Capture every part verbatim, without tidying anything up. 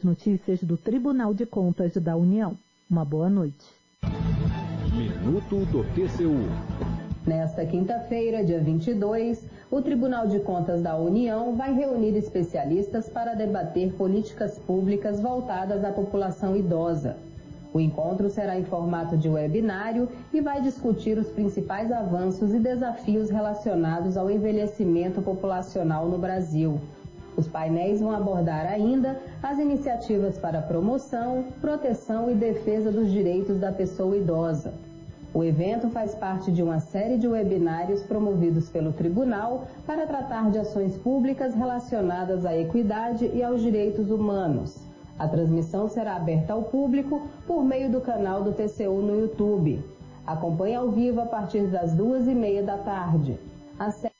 notícias do Tribunal de Contas da União. Uma boa noite. Minuto do T C U. Nesta quinta-feira, dia vinte e dois, o Tribunal de Contas da União vai reunir especialistas para debater políticas públicas voltadas à população idosa. O encontro será em formato de webinário e vai discutir os principais avanços e desafios relacionados ao envelhecimento populacional no Brasil. Os painéis vão abordar ainda as iniciativas para promoção, proteção e defesa dos direitos da pessoa idosa. O evento faz parte de uma série de webinários promovidos pelo Tribunal para tratar de ações públicas relacionadas à equidade e aos direitos humanos. A transmissão será aberta ao público por meio do canal do T C U no YouTube. Acompanhe ao vivo a partir das duas e meia da tarde. Acesse...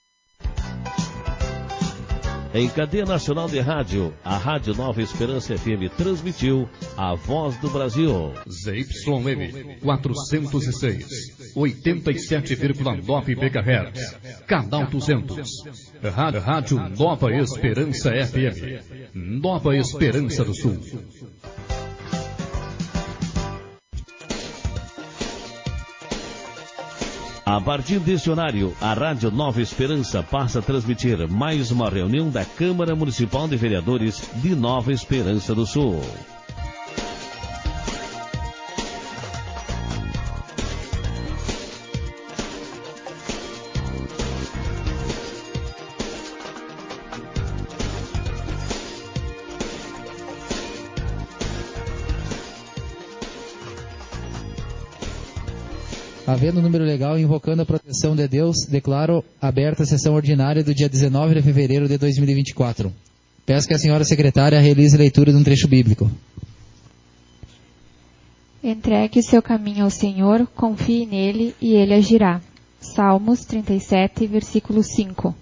Em cadeia nacional de rádio, a Rádio Nova Esperança F M transmitiu A Voz do Brasil. Z Y M quatrocentos e seis, oitenta e sete vírgula nove megahertz, canal duzentos. Rádio Nova Esperança F M, Nova Esperança do Sul. A partir deste horário, a Rádio Nova Esperança passa a transmitir mais uma reunião da Câmara Municipal de Vereadores de Nova Esperança do Sul. Havendo número legal e invocando a proteção de Deus, declaro aberta a sessão ordinária do dia dezenove de fevereiro de dois mil e vinte e quatro. Peço que a senhora secretária realize a leitura de um trecho bíblico. Entregue o seu caminho ao Senhor, confie nele e ele agirá. Salmos trinta e sete, versículo cinco.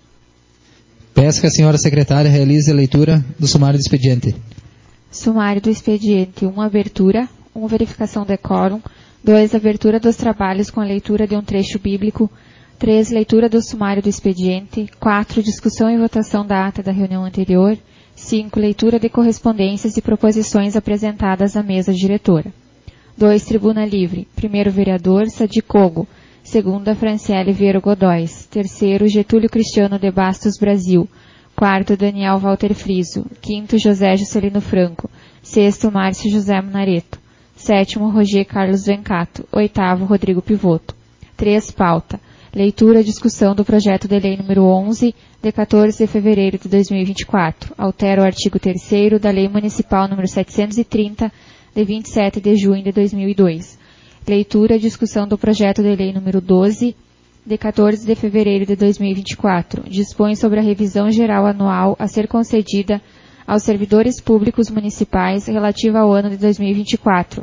Peço que a senhora secretária realize a leitura do sumário do expediente. Sumário do expediente um. Abertura. um. Verificação de quórum. dois. Abertura dos trabalhos com a leitura de um trecho bíblico. três. Leitura do sumário do expediente. quatro. Discussão e votação da ata da reunião anterior. cinco. Leitura de correspondências e proposições apresentadas à mesa diretora. dois. Tribuna livre. primeiro vereador, Sadi Kogo. Segunda, Franciele Vieira Godóis. Terceiro, Getúlio Cristiano de Bastos Brasil. Quarto, Daniel Walter Friso. Quinto, José Juscelino Franco. Sexto, Márcio José Munareto. Sétimo, Roger Carlos Vencato. Oitavo, Rodrigo Pivoto. três. Pauta. Leitura e discussão do projeto de lei número onze, de quatorze de fevereiro de dois mil e vinte e quatro. Altera o artigo terceiro da Lei Municipal número setecentos e trinta, de vinte e sete de junho de dois mil e dois. Leitura e discussão do projeto de lei número doze, de quatorze de fevereiro de dois mil e vinte e quatro. Dispõe sobre a revisão geral anual a ser concedida aos servidores públicos municipais relativa ao ano de dois mil e vinte e quatro.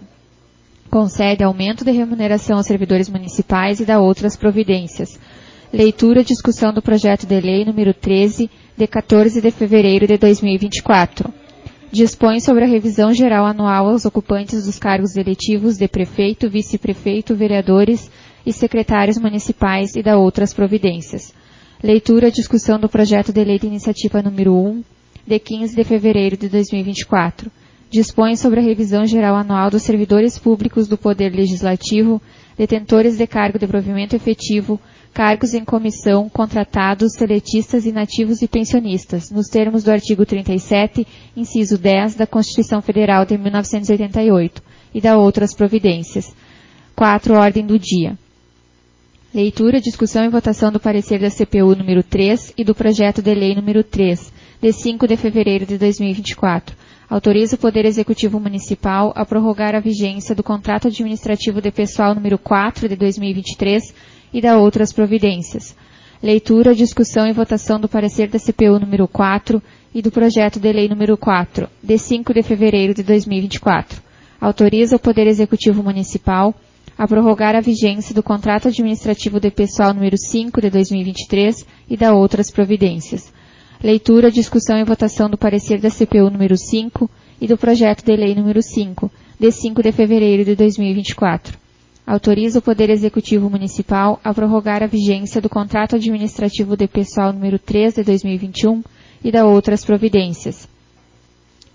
Concede aumento de remuneração aos servidores municipais e dá outras providências. Leitura e discussão do projeto de lei número treze, de quatorze de fevereiro de dois mil e vinte e quatro. Dispõe sobre a revisão geral anual aos ocupantes dos cargos eletivos de prefeito, vice-prefeito, vereadores e secretários municipais e dá outras providências. Leitura e discussão do projeto de lei de iniciativa número um, de quinze de fevereiro de dois mil e vinte e quatro. Dispõe sobre a revisão geral anual dos servidores públicos do Poder Legislativo, detentores de cargo de provimento efetivo, cargos em comissão, contratados, seletistas, inativos e pensionistas, nos termos do artigo trinta e sete, inciso dez, da Constituição Federal de mil novecentos e oitenta e oito, e dá outras providências. quatro. Ordem do dia. Leitura, discussão e votação do parecer da C P U número três e do projeto de lei número três, de cinco de fevereiro de dois mil e vinte e quatro. Autoriza o Poder Executivo Municipal a prorrogar a vigência do contrato administrativo de pessoal número quatro de dois mil e vinte e três e dá outras providências. Leitura, discussão e votação do parecer da C P U número quatro e do projeto de lei número quatro, de cinco de fevereiro de dois mil e vinte e quatro. Autoriza o Poder Executivo Municipal a prorrogar a vigência do contrato administrativo de pessoal número cinco de dois mil e vinte e três e dá outras providências. Leitura, discussão e votação do parecer da C P U número cinco e do projeto de lei número cinco, de cinco de fevereiro de dois mil e vinte e quatro. Autoriza o Poder Executivo Municipal a prorrogar a vigência do contrato administrativo de pessoal número três de dois mil e vinte e um e dá outras providências.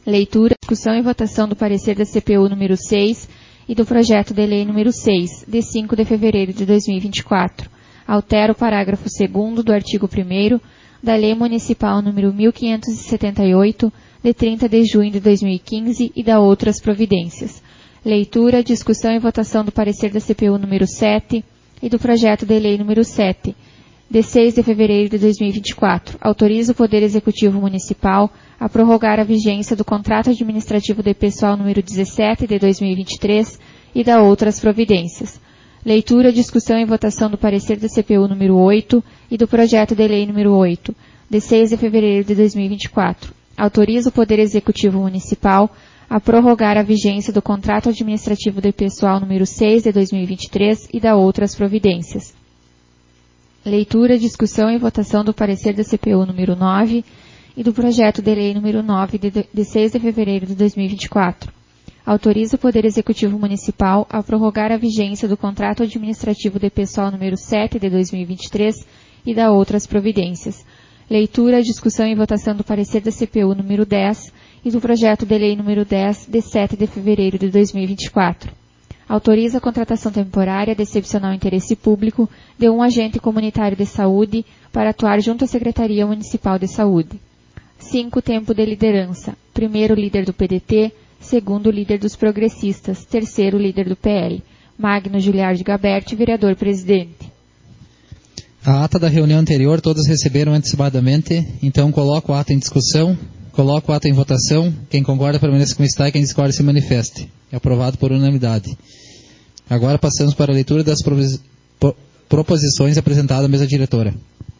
Leitura, discussão e votação do parecer da C P U número seis e do projeto de lei número seis, de cinco de fevereiro de dois mil e vinte e quatro. Altera o parágrafo segundo do artigo primeiro da Lei Municipal número mil quinhentos e setenta e oito, de trinta de junho de dois mil e quinze, e dá outras providências. Leitura, discussão e votação do parecer da C P U número sete e do projeto de lei número sete, de seis de fevereiro de dois mil e vinte e quatro. Autoriza o Poder Executivo Municipal a prorrogar a vigência do contrato administrativo de pessoal número dezessete de dois mil e vinte e três e dá outras providências. Leitura, discussão e votação do parecer da C P U número oito e do projeto de lei número oito, de seis de fevereiro de dois mil e vinte e quatro. Autoriza o Poder Executivo Municipal a prorrogar a vigência do contrato administrativo de pessoal número seis de dois mil e vinte e três e dá outras providências. Leitura, discussão e votação do parecer da C P U número nove e do projeto de lei número nove de, de seis de fevereiro de dois mil e vinte e quatro. Autoriza o Poder Executivo Municipal a prorrogar a vigência do contrato administrativo de pessoal número sete de dois mil e vinte e três e dá outras providências. Leitura, discussão e votação do parecer da C P U número dez e do projeto de lei número dez de sete de fevereiro de dois mil e vinte e quatro. Autoriza a contratação temporária de excepcional interesse público de um agente comunitário de saúde para atuar junto à Secretaria Municipal de Saúde. cinco. Tempo de liderança. Primeiro, líder do P D T. Segundo, líder dos progressistas. Terceiro, líder do P L. Magno Giliardi Gaberti, vereador-presidente. A ata da reunião anterior todos receberam antecipadamente, então coloco o ato em discussão, coloco o ato em votação, quem concorda permaneça como está e quem discorda se manifeste. É aprovado por unanimidade. Agora passamos para a leitura das proposições apresentadas à mesa diretora.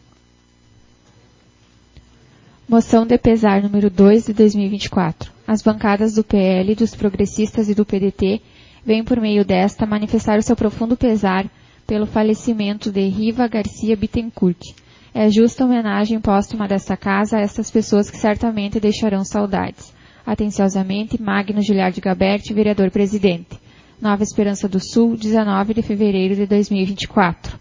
Moção de pesar número dois de dois mil e vinte e quatro. As bancadas do P L, dos progressistas e do P D T vêm por meio desta manifestar o seu profundo pesar pelo falecimento de Riva Garcia Bittencourt. É justa homenagem póstuma desta casa a estas pessoas que certamente deixarão saudades. Atenciosamente, Magno Giliardi Gaberti, vereador-presidente. Nova Esperança do Sul, dezenove de fevereiro de dois mil e vinte e quatro.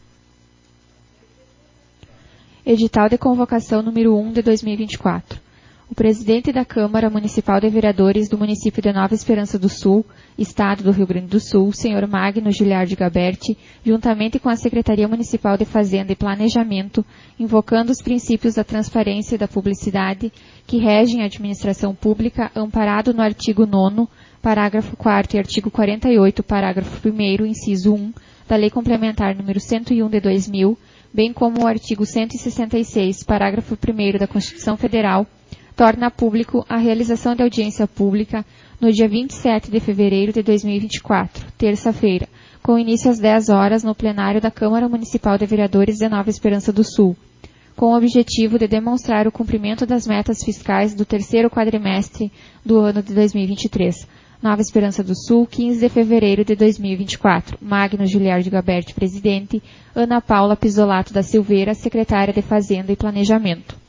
Edital de convocação número um de dois mil e vinte e quatro. O presidente da Câmara Municipal de Vereadores do município de Nova Esperança do Sul, Estado do Rio Grande do Sul, senhor Magno Giliardi Gaberti, juntamente com a Secretaria Municipal de Fazenda e Planejamento, invocando os princípios da transparência e da publicidade que regem a administração pública, amparado no artigo nono, parágrafo quarto e artigo quarenta e oito, parágrafo primeiro, inciso um, da Lei Complementar número cento e um de dois mil, bem como o artigo cento e sessenta e seis, parágrafo primeiro da Constituição Federal, torna público a realização de audiência pública no dia vinte e sete de fevereiro de dois mil e vinte e quatro, terça-feira, com início às dez horas no plenário da Câmara Municipal de Vereadores de Nova Esperança do Sul, com o objetivo de demonstrar o cumprimento das metas fiscais do terceiro quadrimestre do ano de dois mil e vinte e três. Nova Esperança do Sul, quinze de fevereiro de dois mil e vinte e quatro. Magno Giliardi Gaberti, presidente. Ana Paula Pisolato da Silveira, secretária de Fazenda e Planejamento.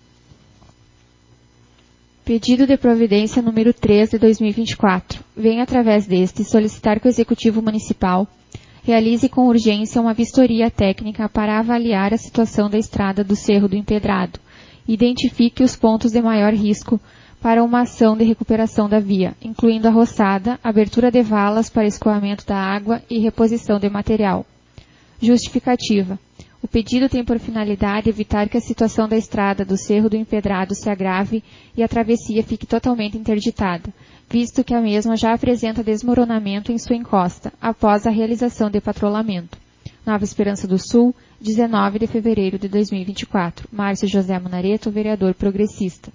Pedido de providência número três de dois mil e vinte e quatro. Vem através deste solicitar que o Executivo Municipal realize com urgência uma vistoria técnica para avaliar a situação da estrada do Cerro do Empedrado. Identifique os pontos de maior risco para uma ação de recuperação da via, incluindo a roçada, abertura de valas para escoamento da água e reposição de material. Justificativa. O pedido tem por finalidade evitar que a situação da estrada do Cerro do Empedrado se agrave e a travessia fique totalmente interditada, visto que a mesma já apresenta desmoronamento em sua encosta, após a realização de patrulhamento. Nova Esperança do Sul, dezenove de fevereiro de dois mil e vinte e quatro. Márcio José Munareto, vereador progressista.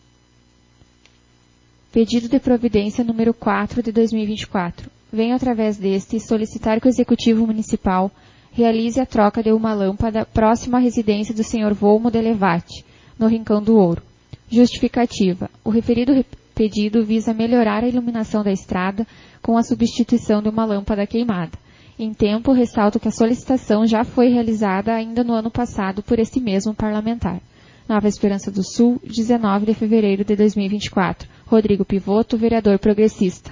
Pedido de providência número quatro de dois mil e vinte e quatro. Venho através deste solicitar que o Executivo Municipal realize a troca de uma lâmpada próxima à residência do senhor Volmo de Levate, no Rincão do Ouro. Justificativa. O referido pedido visa melhorar a iluminação da estrada com a substituição de uma lâmpada queimada. Em tempo, ressalto que a solicitação já foi realizada ainda no ano passado por este mesmo parlamentar. Nova Esperança do Sul, dezenove de fevereiro de dois mil e vinte e quatro. Rodrigo Pivoto, vereador progressista.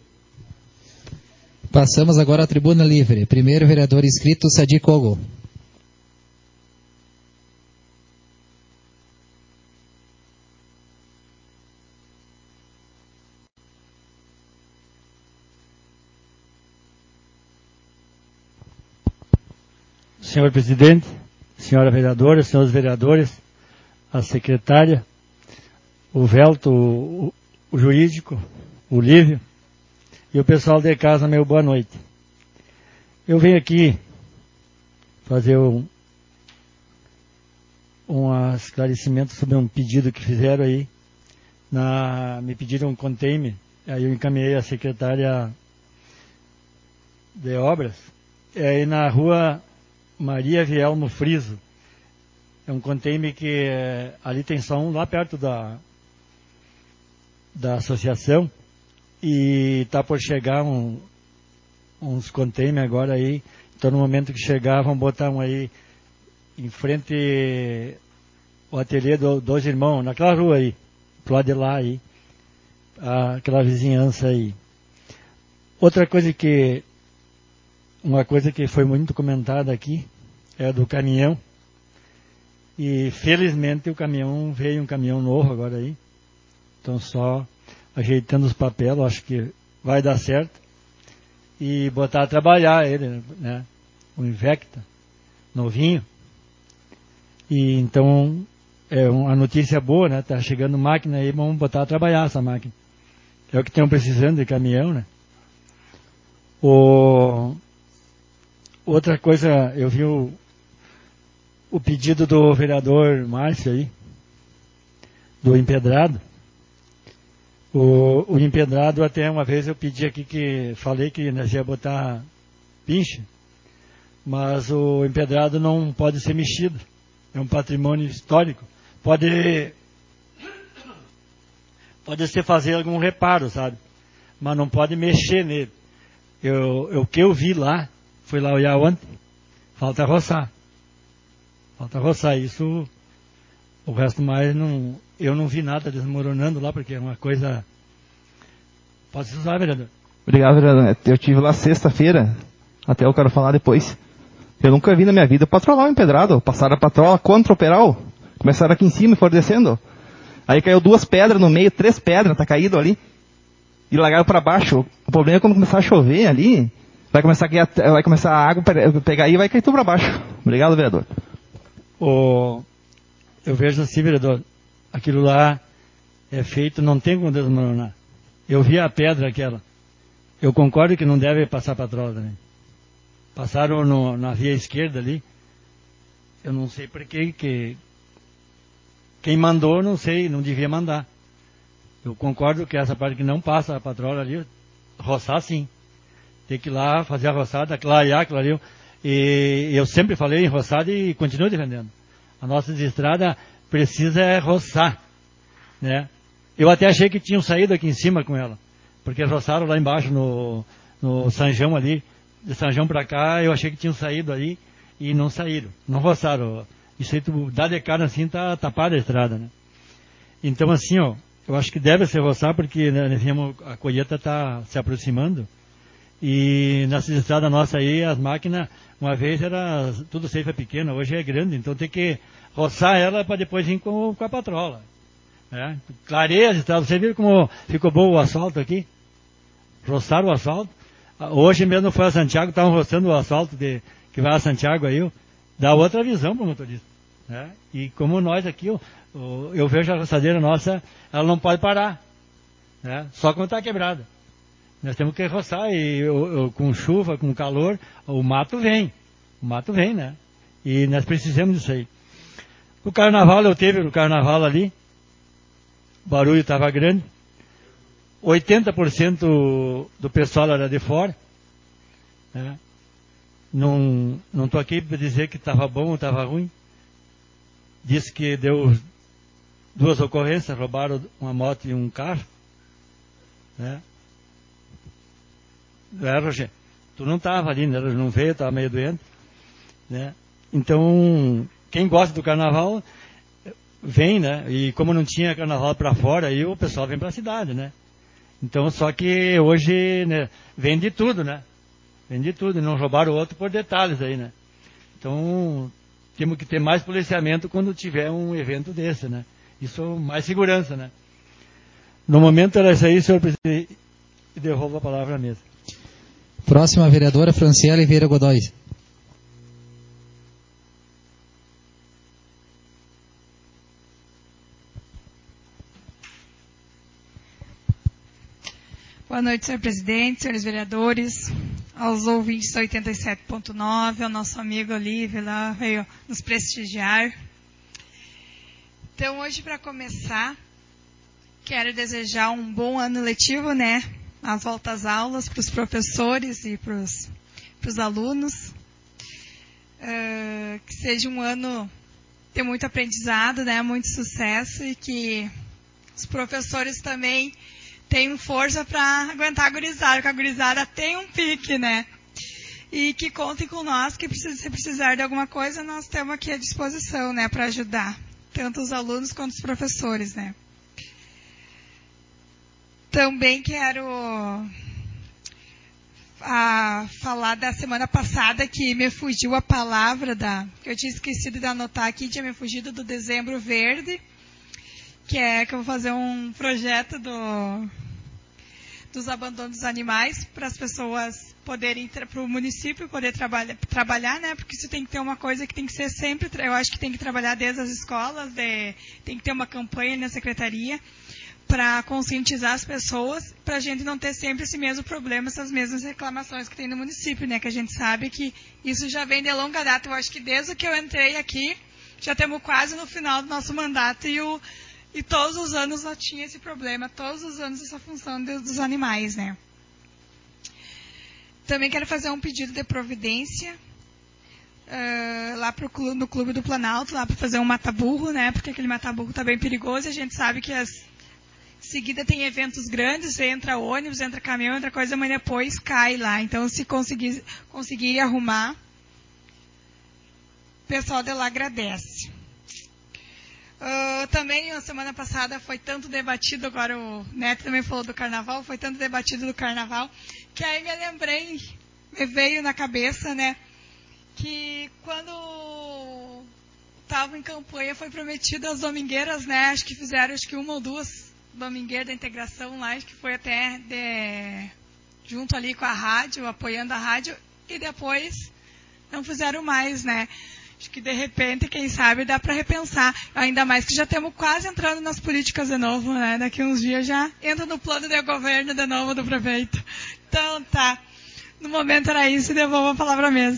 Passamos agora à tribuna livre. Primeiro vereador inscrito, Sadi Kogo. senhor presidente, senhora vereadora, senhores vereadores, a secretária, o Velto, o, o jurídico, o Lívio e o pessoal de casa, meu boa noite. Eu venho aqui fazer um, um esclarecimento sobre um pedido que fizeram aí. Na, me pediram um container, aí eu encaminhei a secretária de obras, é aí na rua Maria Vielmo Friso. É um container que é, ali tem só um lá perto da, da associação, e está por chegar um, uns containers agora aí. Então no momento que chegar, vão botar um aí em frente ao ateliê do, dos irmãos, naquela rua aí, pro lado de lá aí, aquela vizinhança aí. Outra coisa que, uma coisa que foi muito comentada aqui, é do caminhão. E felizmente o caminhão, veio um caminhão novo agora aí. Então só ajeitando os papéis, acho que vai dar certo. E botar a trabalhar ele, né? O Invecta, novinho. E então, é uma notícia boa, né? Tá chegando máquina aí, vamos botar a trabalhar essa máquina. É o que estão precisando de caminhão, né? O... Outra coisa, eu vi o, o pedido do vereador Márcio aí, do empedrado. O, o empedrado, até uma vez eu pedi aqui que, falei que nós ia botar pinche, mas o empedrado não pode ser mexido. É um patrimônio histórico. Pode, pode ser fazer algum reparo, sabe? Mas não pode mexer nele. Eu, eu, o que eu vi lá, fui lá olhar ontem, falta roçar. Falta roçar. Isso, o resto mais, não, eu não vi nada desmoronando lá, porque é uma coisa... Pode se usar, vereador. Obrigado, vereador. Eu estive lá sexta-feira, até eu quero falar depois. Eu nunca vi na minha vida patrolar um empedrado. Passaram a patrola contra o peral. Começaram aqui em cima e foram descendo. Aí caiu duas pedras no meio, três pedras, tá caído ali. E largaram para baixo. O problema é quando começar a chover ali, vai começar a, cair, vai começar a água pegar aí e vai cair tudo para baixo. Obrigado, vereador. O, eu vejo assim, vereador, aquilo lá é feito, não tem como desmoronar. Eu vi a pedra aquela. Eu concordo que não deve passar patrola também. Passaram no, na via esquerda ali. Eu não sei por que, que quem mandou, não sei, não devia mandar. Eu concordo que essa parte que não passa a patrola ali, roçar sim. Tem que ir lá fazer a roçada, clarear aquilo ali. E eu sempre falei em roçada e continuo defendendo. A nossa estrada precisa é roçar, né? Eu até achei que tinham saído aqui em cima com ela, porque roçaram lá embaixo no, no Sanjão ali. De Sanjão para cá, eu achei que tinham saído ali e não saíram, não roçaram. Isso aí, tu dá de cara assim, tá tapada a estrada, né? Então assim, ó, eu acho que deve ser roçar, porque né, a colheita tá se aproximando, e nessa estrada nossa aí, as máquinas, uma vez era tudo ceifa pequena, hoje é grande, então tem que roçar ela para depois vir com, com a patrola, né? Clareia as estradas, você viu como ficou bom o asfalto aqui? Roçaram o asfalto. Hoje mesmo foi a Santiago, estavam roçando o asfalto de, que vai a Santiago aí, dá outra visão para o motorista, né? E como nós aqui, eu, eu vejo a roçadeira nossa, ela não pode parar, né? Só quando está quebrada. Nós temos que roçar e eu, eu, com chuva, com calor, o mato vem, o mato vem, né? E nós precisamos disso aí. O carnaval, eu teve no carnaval ali, o barulho estava grande. oitenta por cento do pessoal era de fora, né? Não não estou aqui para dizer que estava bom ou estava ruim. Disse que deu duas ocorrências, roubaram uma moto e um carro, né? É, Roger, tu não estava ali, né? Não veio, estava meio doente, né? Então, quem gosta do carnaval vem, né? E como não tinha carnaval para fora, aí o pessoal vem para a cidade, né? Então, só que hoje, né, vende tudo, né? Vende tudo, não roubaram o outro por detalhes aí, né? Então, temos que ter mais policiamento quando tiver um evento desse, né? Isso, mais segurança, né? No momento era isso aí, senhor presidente, e devolvo a palavra à mesa. Próxima vereadora, Franciele Vieira Godoy. Boa noite, senhor presidente, senhores vereadores, aos ouvintes da oitenta e sete ponto nove, ao nosso amigo Olívio lá, veio nos prestigiar. Então, hoje, para começar, quero desejar um bom ano letivo, né? As voltas às aulas para os professores e para os alunos. Uh, que seja um ano de muito aprendizado, né? Muito sucesso, e que os professores também tenham força para aguentar a gurizada, porque a gurizada tem um pique, né? E que contem com nós, que se precisar de alguma coisa, nós estamos aqui à disposição, né? Para ajudar, tanto os alunos quanto os professores, né? Também quero a, falar da semana passada, que me fugiu a palavra, da, que eu tinha esquecido de anotar aqui, tinha me fugido do Dezembro Verde, que é que eu vou fazer um projeto do, dos abandonos dos animais, para as pessoas poderem, para o município poder trabalha, trabalhar, né? Porque isso tem que ter uma coisa que tem que ser sempre, eu acho que tem que trabalhar desde as escolas, de, tem que ter uma campanha na secretaria, para conscientizar as pessoas, para a gente não ter sempre esse mesmo problema, essas mesmas reclamações que tem no município, né? Que a gente sabe que isso já vem de longa data. Eu acho que desde que eu entrei aqui, já temos quase no final do nosso mandato, e, o, e todos os anos nós tinha esse problema, todos os anos essa função de, dos animais, né? Também quero fazer um pedido de providência uh, lá pro clube, no Clube do Planalto, lá para fazer um mata-burro, né? Porque aquele mata-burro está bem perigoso, e a gente sabe que as em seguida tem eventos grandes, entra ônibus, entra caminhão, entra coisa, mas depois cai lá. Então, se conseguir, conseguir arrumar, o pessoal de lá agradece. Uh, também, na semana passada, foi tanto debatido, agora o Neto também falou do carnaval, foi tanto debatido do carnaval, que aí me lembrei, me veio na cabeça, né, que quando estava em campanha foi prometido às domingueiras, né, acho que fizeram acho que uma ou duas domingueira da integração lá, que foi até de, junto ali com a rádio, apoiando a rádio, e depois não fizeram mais, né? Acho que de repente, quem sabe, dá para repensar. Ainda mais que já estamos quase entrando nas políticas de novo, né? Daqui uns dias já entra no plano de governo de novo do prefeito. Então tá. No momento era isso, e devolvo a palavra à mesa.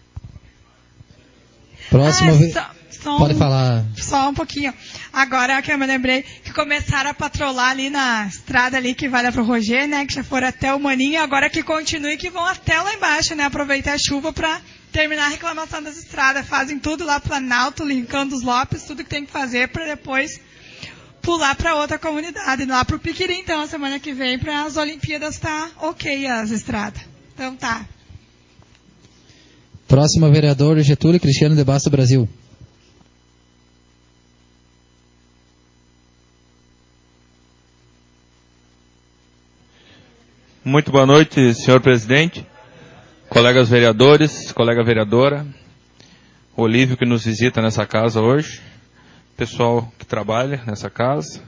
Próximo. Ah, só, só Pode um, falar. Só um pouquinho. Agora que eu me lembrei que começaram a patrolar ali na estrada ali que vai lá pro Roger, né? Que já foram até o Maninho, agora que continue, que vão até lá embaixo, né? Aproveitar a chuva para terminar a reclamação das estradas. Fazem tudo lá Planalto, Lincão dos Lopes, tudo que tem que fazer para depois pular para outra comunidade, lá pro Piquiri, então, a semana que vem, para as Olimpíadas tá ok as estradas. Então tá. Próximo vereador Getúlio Cristiano de Basto Brasil. Muito boa noite, senhor presidente, colegas vereadores, colega vereadora, Olívio que nos visita nessa casa hoje, pessoal que trabalha nessa casa,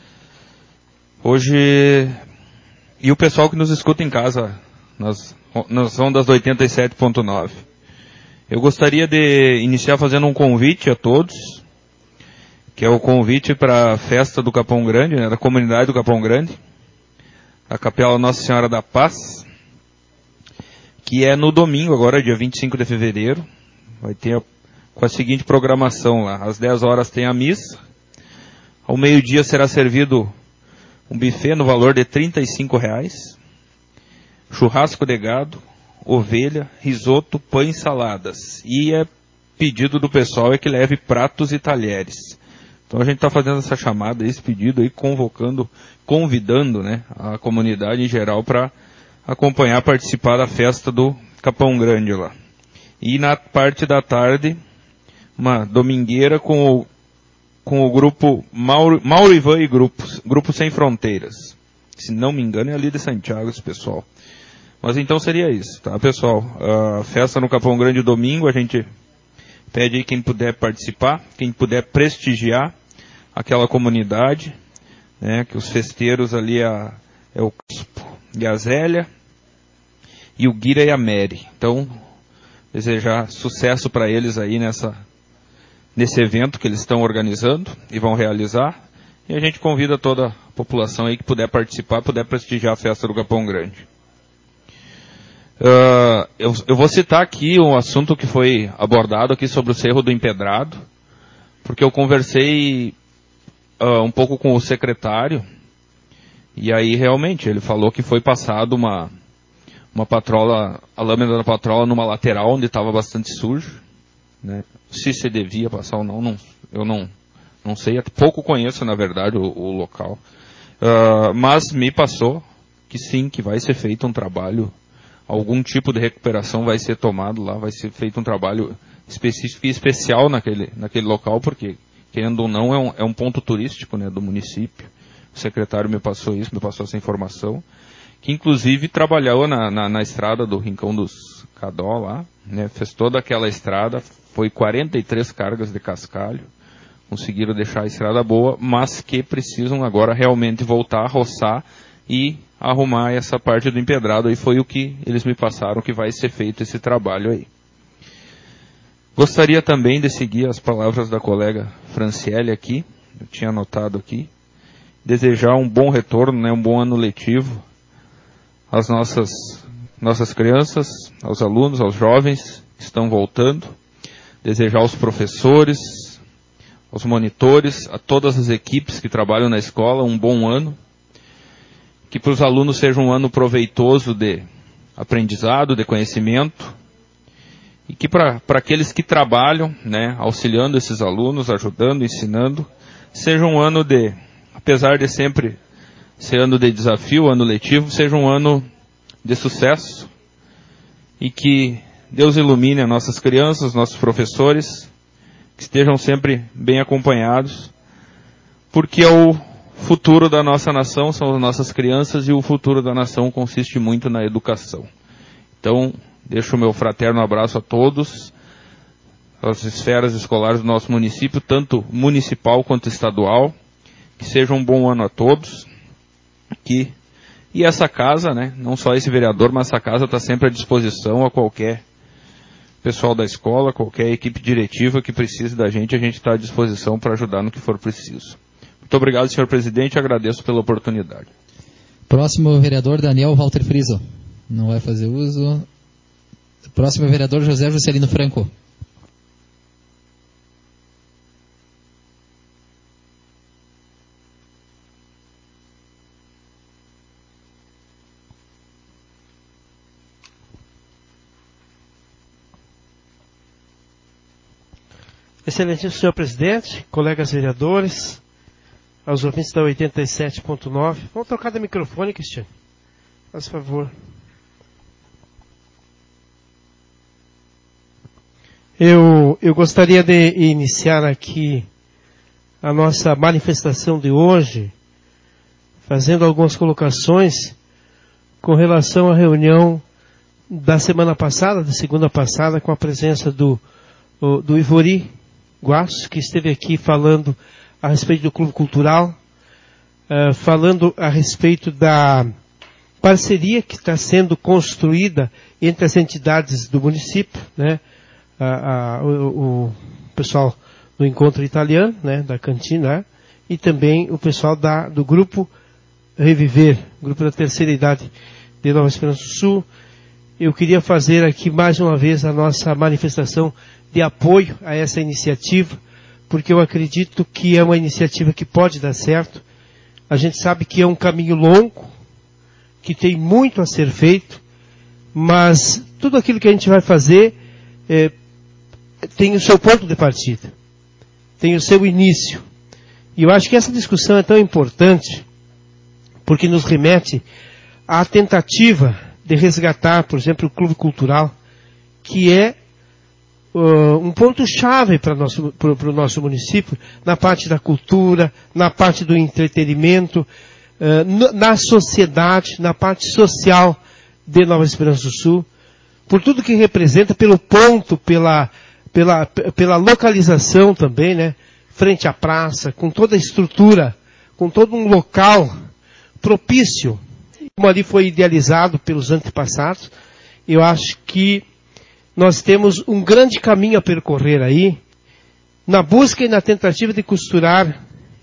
hoje, e o pessoal que nos escuta em casa, nas, nas ondas do oitenta e sete ponto nove. Eu gostaria de iniciar fazendo um convite a todos, que é o convite para a festa do Capão Grande, né, da comunidade do Capão Grande, a Capela Nossa Senhora da Paz, que é no domingo, agora dia vinte e cinco de fevereiro, vai ter a, com a seguinte programação lá, às dez horas tem a missa, ao meio-dia será servido um buffet no valor de trinta e cinco reais, churrasco de gado, ovelha, risoto, pães e saladas, e é pedido do pessoal é que leve pratos e talheres. Então a gente está fazendo essa chamada, esse pedido aí, convocando, convidando, né, a comunidade em geral para acompanhar, participar da festa do Capão Grande lá. E na parte da tarde, uma domingueira com o, com o grupo Mauro, Mauro Ivan e Grupos, Grupo Sem Fronteiras. Se não me engano é ali de Santiago esse pessoal. Mas então seria isso, tá, pessoal? A festa no Capão Grande domingo, a gente pede aí quem puder participar, quem puder prestigiar aquela comunidade, né, que os festeiros ali é, é o Cuspo e a Zélia, e o Guira e a Mary. Então, desejar sucesso para eles aí nessa, nesse evento que eles estão organizando e vão realizar, E a gente convida toda a população aí que puder participar, puder prestigiar a festa do Capão Grande. Uh, eu, eu vou citar aqui um assunto que foi abordado aqui sobre o Cerro do Empedrado, porque eu conversei uh, um pouco com o secretário, e aí realmente ele falou que foi passado uma, uma patrola, a lâmina da patrola numa lateral onde estava bastante sujo, né? Se se devia passar ou não, não eu não, não sei, pouco conheço na verdade o, o local, uh, mas me passou que sim, que vai ser feito um trabalho, algum tipo de recuperação vai ser tomado lá, vai ser feito um trabalho específico e especial naquele, naquele local, porque, querendo ou não, é um, é um ponto turístico, né, do município. O secretário me passou isso, me passou essa informação, que inclusive trabalhou na, na, na estrada do Rincão dos Cadó lá, né, fez toda aquela estrada, foi quarenta e três cargas de cascalho, conseguiram deixar a estrada boa, mas que precisam agora realmente voltar a roçar e arrumar essa parte do empedrado, aí foi o que eles me passaram que vai ser feito esse trabalho aí. Gostaria também de seguir as palavras da colega Franciele aqui, eu tinha anotado aqui, desejar um bom retorno, né, um bom ano letivo às nossas, nossas crianças, aos alunos, aos jovens que estão voltando, desejar aos professores, aos monitores, a todas as equipes que trabalham na escola um bom ano, que para os alunos seja um ano proveitoso de aprendizado, de conhecimento, e que para aqueles que trabalham, né, auxiliando esses alunos, ajudando, ensinando, seja um ano de, apesar de sempre ser ano de desafio, ano letivo, seja um ano de sucesso, e que Deus ilumine as nossas crianças, nossos professores, que estejam sempre bem acompanhados, porque é o futuro da nossa nação, são as nossas crianças, e o futuro da nação consiste muito na educação. Então, deixo o meu fraterno abraço a todos, as esferas escolares do nosso município, tanto municipal quanto estadual, que seja um bom ano a todos, que, e essa casa, né, não só esse vereador, mas essa casa está sempre à disposição a qualquer pessoal da escola, qualquer equipe diretiva que precise da gente, a gente está à disposição para ajudar no que for preciso. Muito obrigado, senhor presidente, agradeço pela oportunidade. Próximo vereador, Daniel Walter Friso. Não vai fazer uso. Próximo vereador, José Juscelino Franco. Excelentíssimo senhor presidente, colegas vereadores, aos ouvintes da oitenta e sete ponto nove. Vamos trocar de microfone, Cristiano. Faz favor. Eu, eu gostaria de iniciar aqui a nossa manifestação de hoje, fazendo algumas colocações com relação à reunião da semana passada, da segunda passada, com a presença do, do Ivori Guasso, que esteve aqui falando a respeito do Clube Cultural, uh, falando a respeito da parceria que está sendo construída entre as entidades do município, né? A, a, o, o pessoal do Encontro Italiano, né? Da cantina, né? E também o pessoal da, do Grupo Reviver, Grupo da Terceira Idade de Nova Esperança do Sul. Eu queria fazer aqui mais uma vez a nossa manifestação de apoio a essa iniciativa, porque eu acredito que é uma iniciativa que pode dar certo. A gente sabe que é um caminho longo, que tem muito a ser feito, mas tudo aquilo que a gente vai fazer é, tem o seu ponto de partida, tem o seu início. E eu acho que essa discussão é tão importante, porque nos remete à tentativa de resgatar, por exemplo, o Clube Cultural, que é Uh, um ponto-chave para o nosso município, na parte da cultura, na parte do entretenimento, uh, no, na sociedade, na parte social de Nova Esperança do Sul, por tudo que representa, pelo ponto, pela, pela, pela localização também, né, frente à praça, com toda a estrutura, com todo um local propício, como ali foi idealizado pelos antepassados. Eu acho que nós temos um grande caminho a percorrer aí, na busca e na tentativa de costurar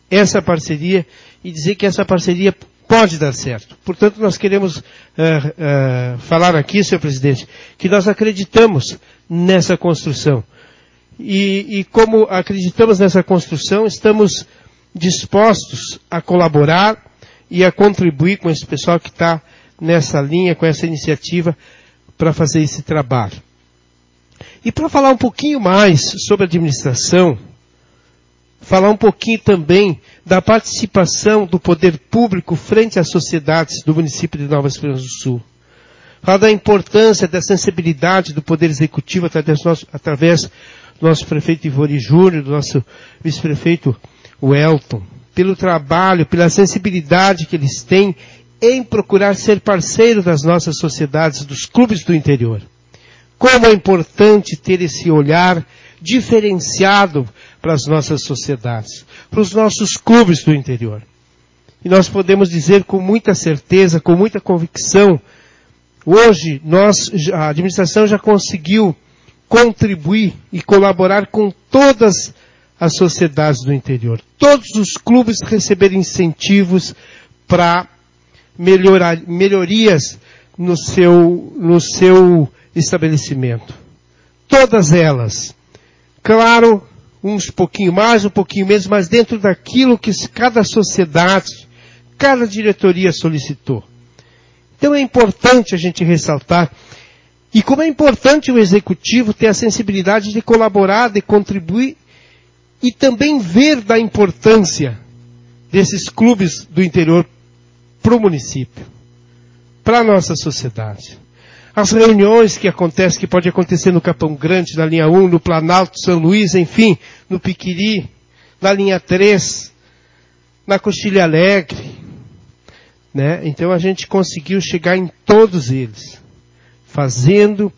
essa parceria e dizer que essa parceria pode dar certo. Portanto, nós queremos uh, uh, falar aqui, senhor presidente, que nós acreditamos nessa construção. E, e como acreditamos nessa construção, estamos dispostos a colaborar e a contribuir com esse pessoal que está nessa linha, com essa iniciativa, para fazer esse trabalho. E para falar um pouquinho mais sobre administração, falar um pouquinho também da participação do poder público frente às sociedades do município de Nova Esperança do Sul. Falar da importância, da sensibilidade do poder executivo através do nosso, através do nosso prefeito Ivori Júnior, do nosso vice-prefeito Welton, pelo trabalho, pela sensibilidade que eles têm em procurar ser parceiro das nossas sociedades, dos clubes do interior. Como é importante ter esse olhar diferenciado para as nossas sociedades, para os nossos clubes do interior. E nós podemos dizer com muita certeza, com muita convicção, hoje nós, a administração já conseguiu contribuir e colaborar com todas as sociedades do interior. Todos os clubes receberam incentivos para melhorar, melhorias no seu, no seu estabelecimento. Todas elas. Claro, uns pouquinho mais, um pouquinho menos, mas dentro daquilo que cada sociedade, cada diretoria solicitou. Então é importante a gente ressaltar, e como é importante o executivo ter a sensibilidade de colaborar, de contribuir, e também ver da importância desses clubes do interior para o município, para a nossa sociedade. As reuniões que acontecem, que pode acontecer no Capão Grande, na linha um, no Planalto, São Luís, enfim, no Piquiri, na linha três, na Coxilha Alegre, né? Então a gente conseguiu chegar em todos eles, fazendo,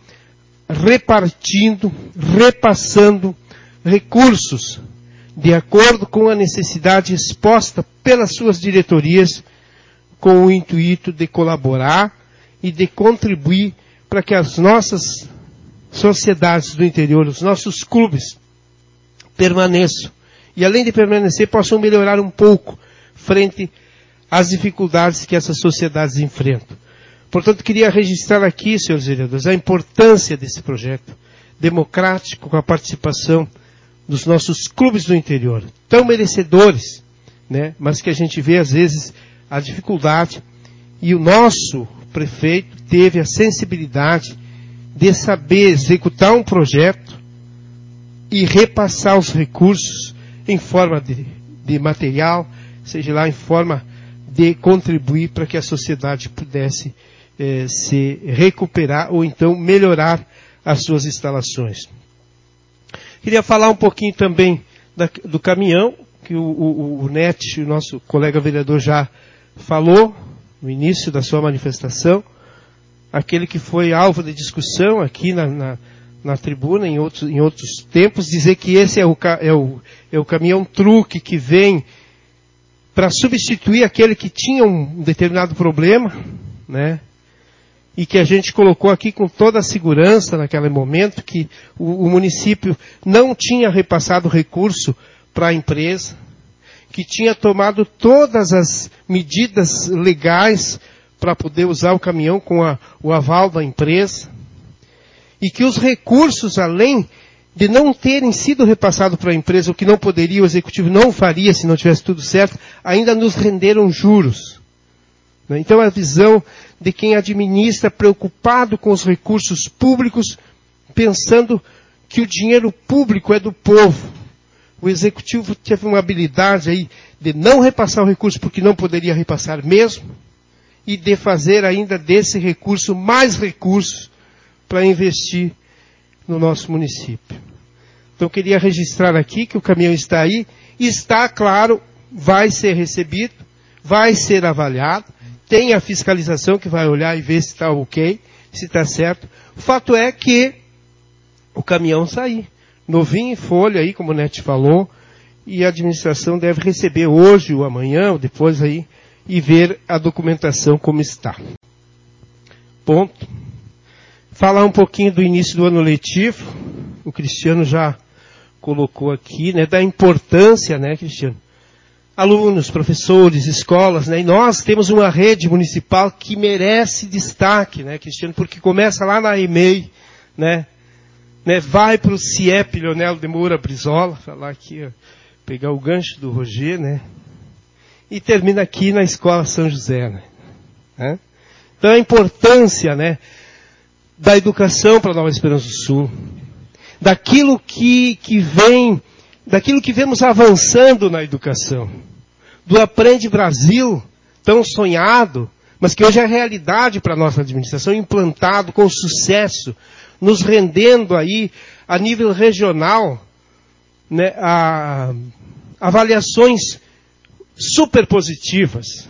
repartindo, repassando recursos de acordo com a necessidade exposta pelas suas diretorias, com o intuito de colaborar e de contribuir para que as nossas sociedades do interior, os nossos clubes, permaneçam. E além de permanecer, possam melhorar um pouco frente às dificuldades que essas sociedades enfrentam. Portanto, queria registrar aqui, senhores vereadores, a importância desse projeto democrático com a participação dos nossos clubes do interior, tão merecedores, né? Mas que a gente vê às vezes a dificuldade, e o nosso prefeito teve a sensibilidade de saber executar um projeto e repassar os recursos em forma de, de material, seja lá em forma de contribuir para que a sociedade pudesse eh, se recuperar ou então melhorar as suas instalações. Queria falar um pouquinho também da, do caminhão, que o, o, o Net, o nosso colega vereador, já falou no início da sua manifestação, aquele que foi alvo de discussão aqui na, na, na tribuna em outros, em outros tempos, dizer que esse é o, é o, é o caminhão truque que vem para substituir aquele que tinha um determinado problema, né? E que a gente colocou aqui com toda a segurança naquele momento, que o, o município não tinha repassado recurso para a empresa, que tinha tomado todas as medidas legais para poder usar o caminhão com a, o aval da empresa, e que os recursos, além de não terem sido repassados para a empresa, o que não poderia, o executivo não faria se não tivesse tudo certo, ainda nos renderam juros. Então a visão de quem administra preocupado com os recursos públicos, pensando que o dinheiro público é do povo. O executivo teve uma habilidade aí de não repassar o recurso porque não poderia repassar mesmo, e de fazer ainda desse recurso mais recursos para investir no nosso município. Então eu queria registrar aqui que o caminhão está aí, está, claro, vai ser recebido, vai ser avaliado, tem a fiscalização que vai olhar e ver se está ok, se está certo. O fato é que o caminhão sair, novinho em folha aí, como o Net falou, e a administração deve receber hoje ou amanhã, ou depois aí, e ver a documentação como está. Ponto. Falar um pouquinho do início do ano letivo, o Cristiano já colocou aqui, né, da importância, né, Cristiano, alunos, professores, escolas, né? E nós temos uma rede municipal que merece destaque, né, Cristiano, porque começa lá na E M E I, né, né vai para o C I E P Leonel de Moura Brizola, falar aqui, ó, pegar o gancho do Roger, né, e termina aqui na Escola São José, né? Né? Então a importância, né, da educação para Nova Esperança do Sul, daquilo que, que vem, daquilo que vemos avançando na educação, do Aprende Brasil, tão sonhado, mas que hoje é realidade para a nossa administração, implantado com sucesso, nos rendendo aí, a nível regional, né, a, avaliações super positivas.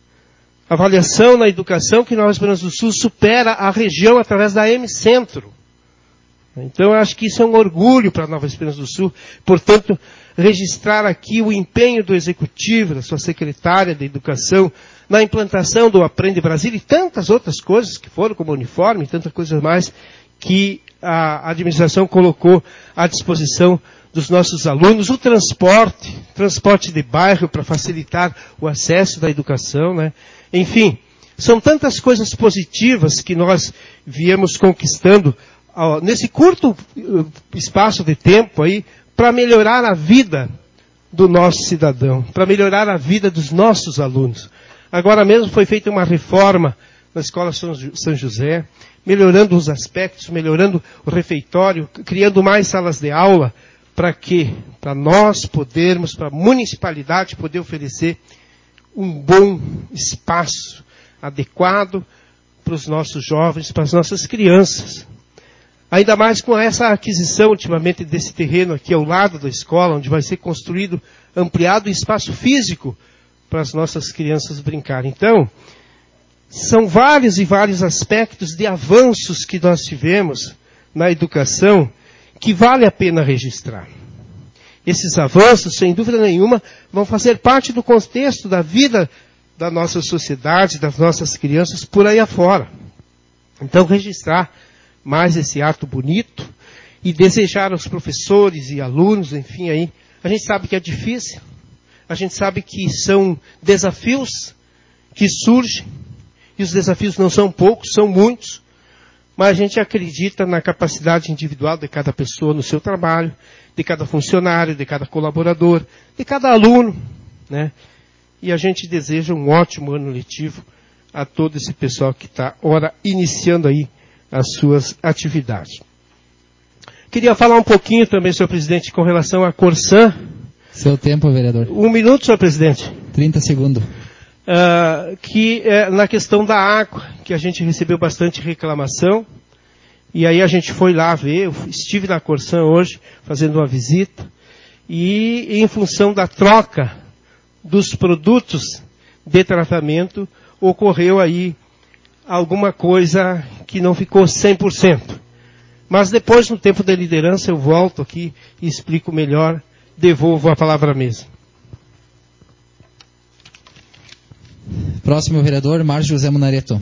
Avaliação na educação que Nova Esperança do Sul supera a região através da M Centro. Então, eu acho que isso é um orgulho para Nova Esperança do Sul. Portanto, registrar aqui o empenho do Executivo, da sua secretária de Educação, na implantação do Aprende Brasil e tantas outras coisas que foram, como uniforme e tantas coisas mais, que a administração colocou à disposição dos nossos alunos. O transporte, transporte de bairro para facilitar o acesso da educação, né? Enfim, são tantas coisas positivas que nós viemos conquistando ó, nesse curto uh, espaço de tempo aí, para melhorar a vida do nosso cidadão, para melhorar a vida dos nossos alunos. Agora mesmo foi feita uma reforma na Escola São José, melhorando os aspectos, melhorando o refeitório, criando mais salas de aula. Para quê? Para nós podermos, para a municipalidade poder oferecer um bom espaço adequado para os nossos jovens, para as nossas crianças. Ainda mais com essa aquisição, ultimamente, desse terreno aqui ao lado da escola, onde vai ser construído, ampliado o espaço físico para as nossas crianças brincarem. Então, são vários e vários aspectos de avanços que nós tivemos na educação que vale a pena registrar. Esses avanços, sem dúvida nenhuma, vão fazer parte do contexto da vida da nossa sociedade, das nossas crianças por aí afora. Então, registrar mais esse ato bonito e desejar aos professores e alunos, enfim, aí, a gente sabe que é difícil, a gente sabe que são desafios que surgem, e os desafios não são poucos, são muitos, mas a gente acredita na capacidade individual de cada pessoa no seu trabalho, de cada funcionário, de cada colaborador, de cada aluno, né? E a gente deseja um ótimo ano letivo a todo esse pessoal que está, ora, iniciando aí as suas atividades. Queria falar um pouquinho também, senhor presidente, com relação à Corsan. Seu tempo, vereador. Um minuto, senhor presidente. trinta segundos. Uh, que é na questão da água, que a gente recebeu bastante reclamação, e aí a gente foi lá ver, eu estive na Corsan hoje, fazendo uma visita, e em função da troca dos produtos de tratamento, ocorreu aí alguma coisa que não ficou cem por cento. Mas depois, no tempo da liderança, eu volto aqui e explico melhor, devolvo a palavra à mesa. Próximo vereador, Márcio José Munareto.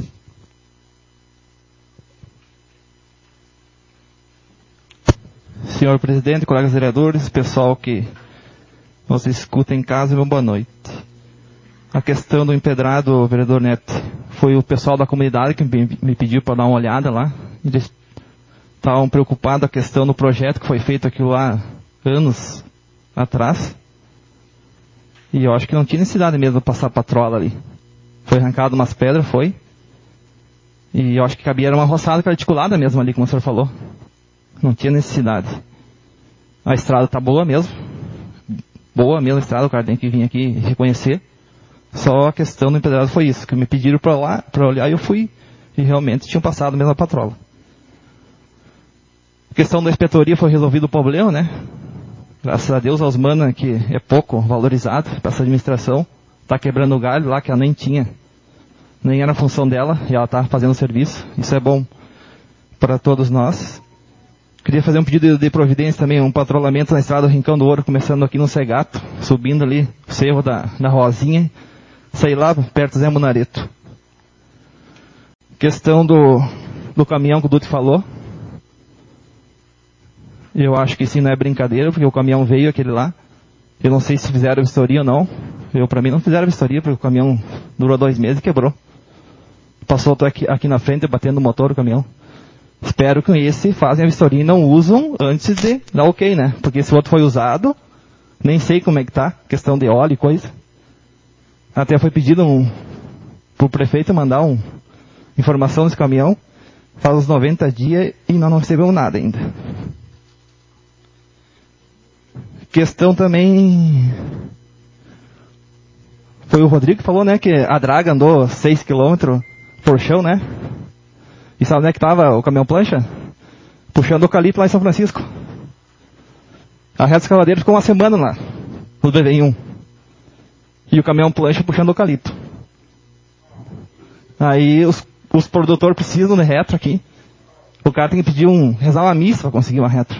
Senhor presidente, colegas vereadores, pessoal que nos escuta em casa, meu boa noite. A questão do empedrado, vereador Neto, foi o pessoal da comunidade que me pediu para dar uma olhada lá. Eles estavam preocupados com a questão do projeto que foi feito aquilo lá anos atrás. E eu acho que não tinha necessidade mesmo de passar patrola ali. Foi arrancado umas pedras, foi. E eu acho que cabia era uma roçada articulada mesmo ali, como o senhor falou. Não tinha necessidade. A estrada tá boa mesmo. Boa mesmo a estrada, o cara tem que vir aqui reconhecer. Só a questão do empedrado foi isso, que me pediram para lá, para olhar e eu fui. E realmente tinham passado mesmo a patrola. A questão da inspetoria foi resolvido o problema, né? Graças a Deus, a Osmana, que é pouco valorizado para essa administração, está quebrando o galho lá, que ela nem tinha, nem era a função dela, e ela está fazendo o serviço. Isso é bom para todos nós. Queria fazer um pedido de providência também, um patrulhamento na estrada do Rincão do Ouro, começando aqui no Segato, subindo ali o cerro da, da Rosinha, sair lá perto do Zé Munareto. Questão do, do caminhão que o Dutti falou. Eu acho que sim, não é brincadeira, porque o caminhão veio aquele lá. Eu não sei se fizeram vistoria ou não. Eu, pra mim, não fizeram vistoria, porque o caminhão durou dois meses e quebrou. Passou aqui, aqui na frente, batendo o motor do caminhão. Espero que esse fazem a vistoria e não usam antes de dar ok, né? Porque esse outro foi usado, nem sei como é que tá, questão de óleo e coisa. Até foi pedido um, pro prefeito mandar um, informação desse caminhão, faz uns noventa dias e nós não recebemos nada ainda. Questão também... Foi o Rodrigo que falou, né, que a draga andou seis quilômetros por chão, né? E sabe onde é que estava o caminhão plancha? Puxando o eucalipto lá em São Francisco. A reta escavadeira ficou uma semana lá, no B V um. E o caminhão plancha puxando o eucalipto. Aí os, os produtores precisam de retro aqui. O cara tem que pedir um, rezar uma missa para conseguir uma retro.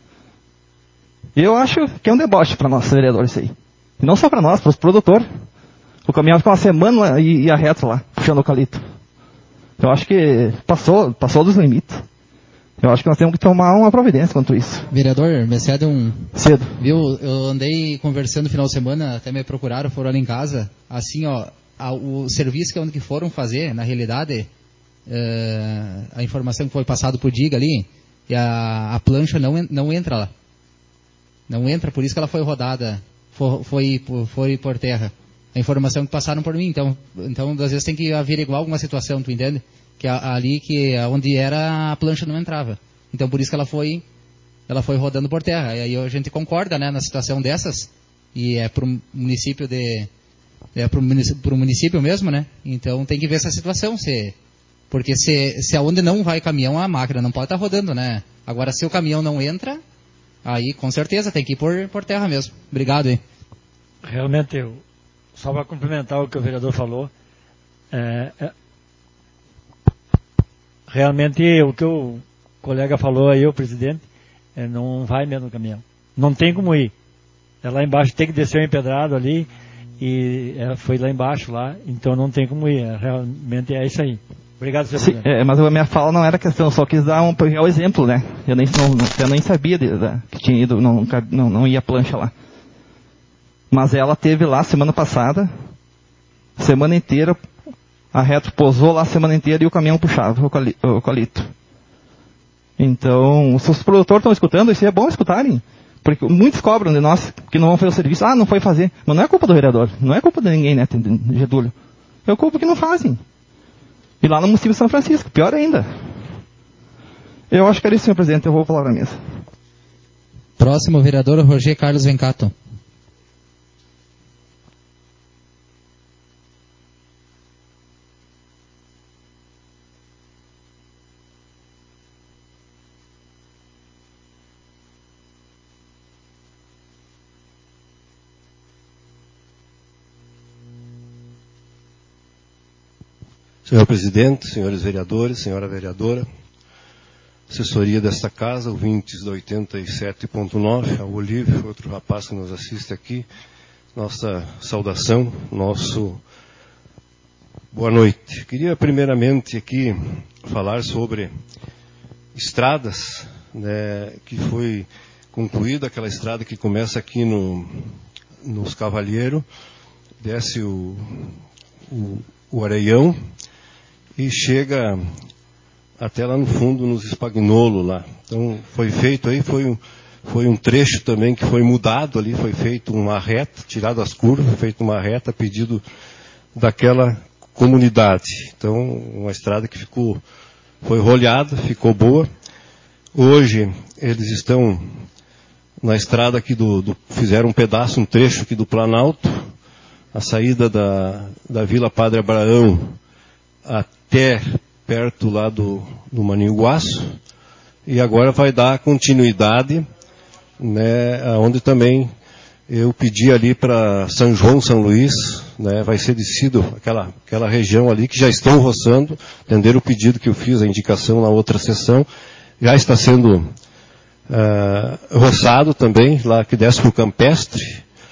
Eu acho que é um deboche para nós, vereadores, isso aí. E não só para nós, para os produtores. O caminhão ficou uma semana e, e a retro lá, puxando o eucalipto. Eu acho que passou, passou dos limites. Eu acho que nós temos que tomar uma providência contra isso. Vereador, me cede um... Cedo. Viu, eu andei conversando no final de semana, até me procuraram, foram ali em casa. Assim, ó, a, o serviço que, onde que foram fazer, na realidade, é, a informação que foi passada por Diga ali, e a, a plancha não, não entra lá. Não entra, por isso que ela foi rodada, foi, foi, foi por terra. A informação que passaram por mim, então, então às vezes tem que averiguar alguma situação, tu entende? Que a, ali que onde era a plancha não entrava. Então por isso que ela foi, ela foi rodando por terra. E aí a gente concorda, né, na situação dessas, e é para o município de, é para o município, município mesmo, né? Então tem que ver essa situação, se, porque se, se aonde não vai caminhão, a máquina não pode estar rodando, né? Agora se o caminhão não entra, aí com certeza tem que ir por, por terra mesmo. Obrigado, hein? Realmente eu Só para complementar o que o vereador falou, é, é, realmente o que o colega falou aí, o presidente, é, não vai mesmo o caminhão. Não tem como ir. É lá embaixo, tem que descer o empedrado ali, e é, foi lá embaixo, lá, então não tem como ir. É, realmente é isso aí. Obrigado, senhor Sim, presidente. É, mas a minha fala não era questão, só quis dar um, pegar o exemplo, né? Eu nem, não, eu nem sabia de, de, que tinha ido, não, não, não ia plancha lá. Mas ela teve lá semana passada, semana inteira, a retro posou lá a semana inteira e o caminhão puxava o eucalipto. Então, se os produtores estão escutando, isso é bom escutarem. Porque muitos cobram de nós que não vão fazer o serviço. Ah, não foi fazer. Mas não é culpa do vereador, não é culpa de ninguém, né, Getúlio? É culpa que não fazem. E lá no município de São Francisco, pior ainda. Eu acho que era isso, senhor presidente, eu vou falar na mesa. Próximo, vereador Roger Carlos Vencato. Senhor presidente, senhores vereadores, senhora vereadora, assessoria desta casa, ouvintes da oitenta e sete ponto nove, ao Olívio, outro rapaz que nos assiste aqui, nossa saudação, nosso boa noite. Queria primeiramente aqui falar sobre estradas, né, que foi concluída aquela estrada que começa aqui no, nos Cavalheiros, desce o, o, o Areião, e chega até lá no fundo, nos Espagnolo lá. Então, foi feito aí, foi um, foi um trecho também que foi mudado ali, foi feito uma reta, tirado as curvas, foi feito uma reta a pedido daquela comunidade. Então, uma estrada que ficou, foi roleada, ficou boa. Hoje, eles estão na estrada aqui do, do fizeram um pedaço, um trecho aqui do Planalto, a saída da, da Vila Padre Abraão até perto lá do, do Maniguaço, e agora vai dar continuidade, né, onde também eu pedi ali para São João, São Luís, né, vai ser descido aquela, aquela região ali que já estão roçando, entenderam o pedido que eu fiz, a indicação na outra sessão, já está sendo uh, roçado também, lá que desce para o Campestre,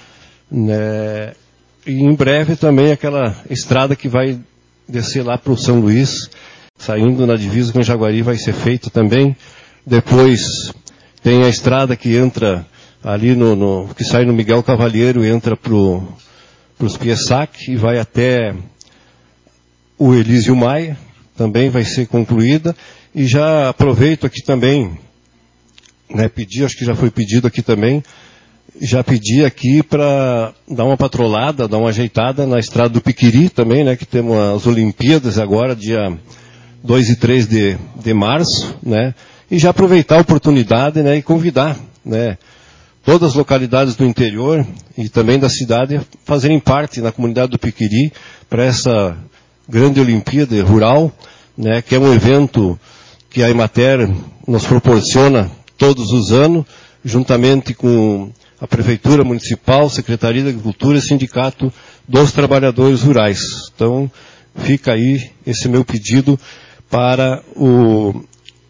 né, e em breve também aquela estrada que vai descer lá para o São Luís, saindo na divisa com Jaguari, vai ser feito também. Depois tem a estrada que entra ali no, no que sai no Miguel Cavalheiro e entra para o para os Piessac e vai até o Elísio Maia, também vai ser concluída. E já aproveito aqui também, né, pedir, acho que já foi pedido aqui também, já pedi aqui para dar uma patrolada, dar uma ajeitada na estrada do Piquiri também, né, que temos as Olimpíadas agora, dia dois e três de, de março, né, e já aproveitar a oportunidade, né, e convidar, né, todas as localidades do interior e também da cidade a fazerem parte na comunidade do Piquiri para essa grande Olimpíada rural, né, que é um evento que a Emater nos proporciona todos os anos, juntamente com a Prefeitura Municipal, Secretaria da Agricultura e Sindicato dos Trabalhadores Rurais. Então, fica aí esse meu pedido para o,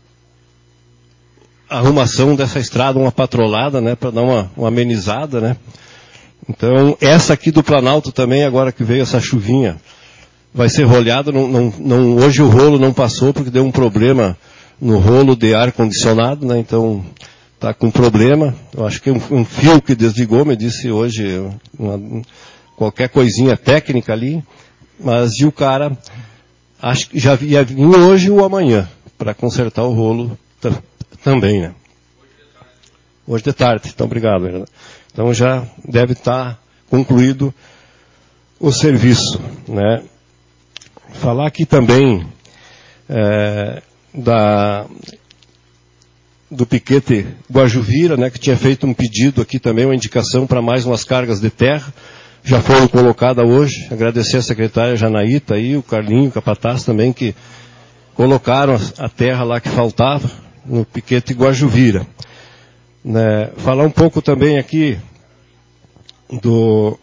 a arrumação dessa estrada, uma patrolada, né, para dar uma, uma amenizada, né. Então, essa aqui do Planalto também, agora que veio essa chuvinha, vai ser rolhada. Não, não, não, hoje o rolo não passou porque deu um problema no rolo de ar-condicionado, né, então está com problema. Eu acho que é um, um fio que desligou, me disse hoje, uma, qualquer coisinha técnica ali, mas e o cara, acho que já ia vir hoje ou amanhã, para consertar o rolo também, né. Hoje de tarde, então obrigado. Né? Então já deve estar concluído o serviço, né. Falar aqui também é, da, do piquete Guajuvira, né, que tinha feito um pedido aqui também, uma indicação para mais umas cargas de terra, já foram colocadas hoje. Agradecer a secretária Janaíta e o Carlinho, o Capataz também, que colocaram a terra lá que faltava no piquete Guajuvira. Né, falar um pouco também aqui do...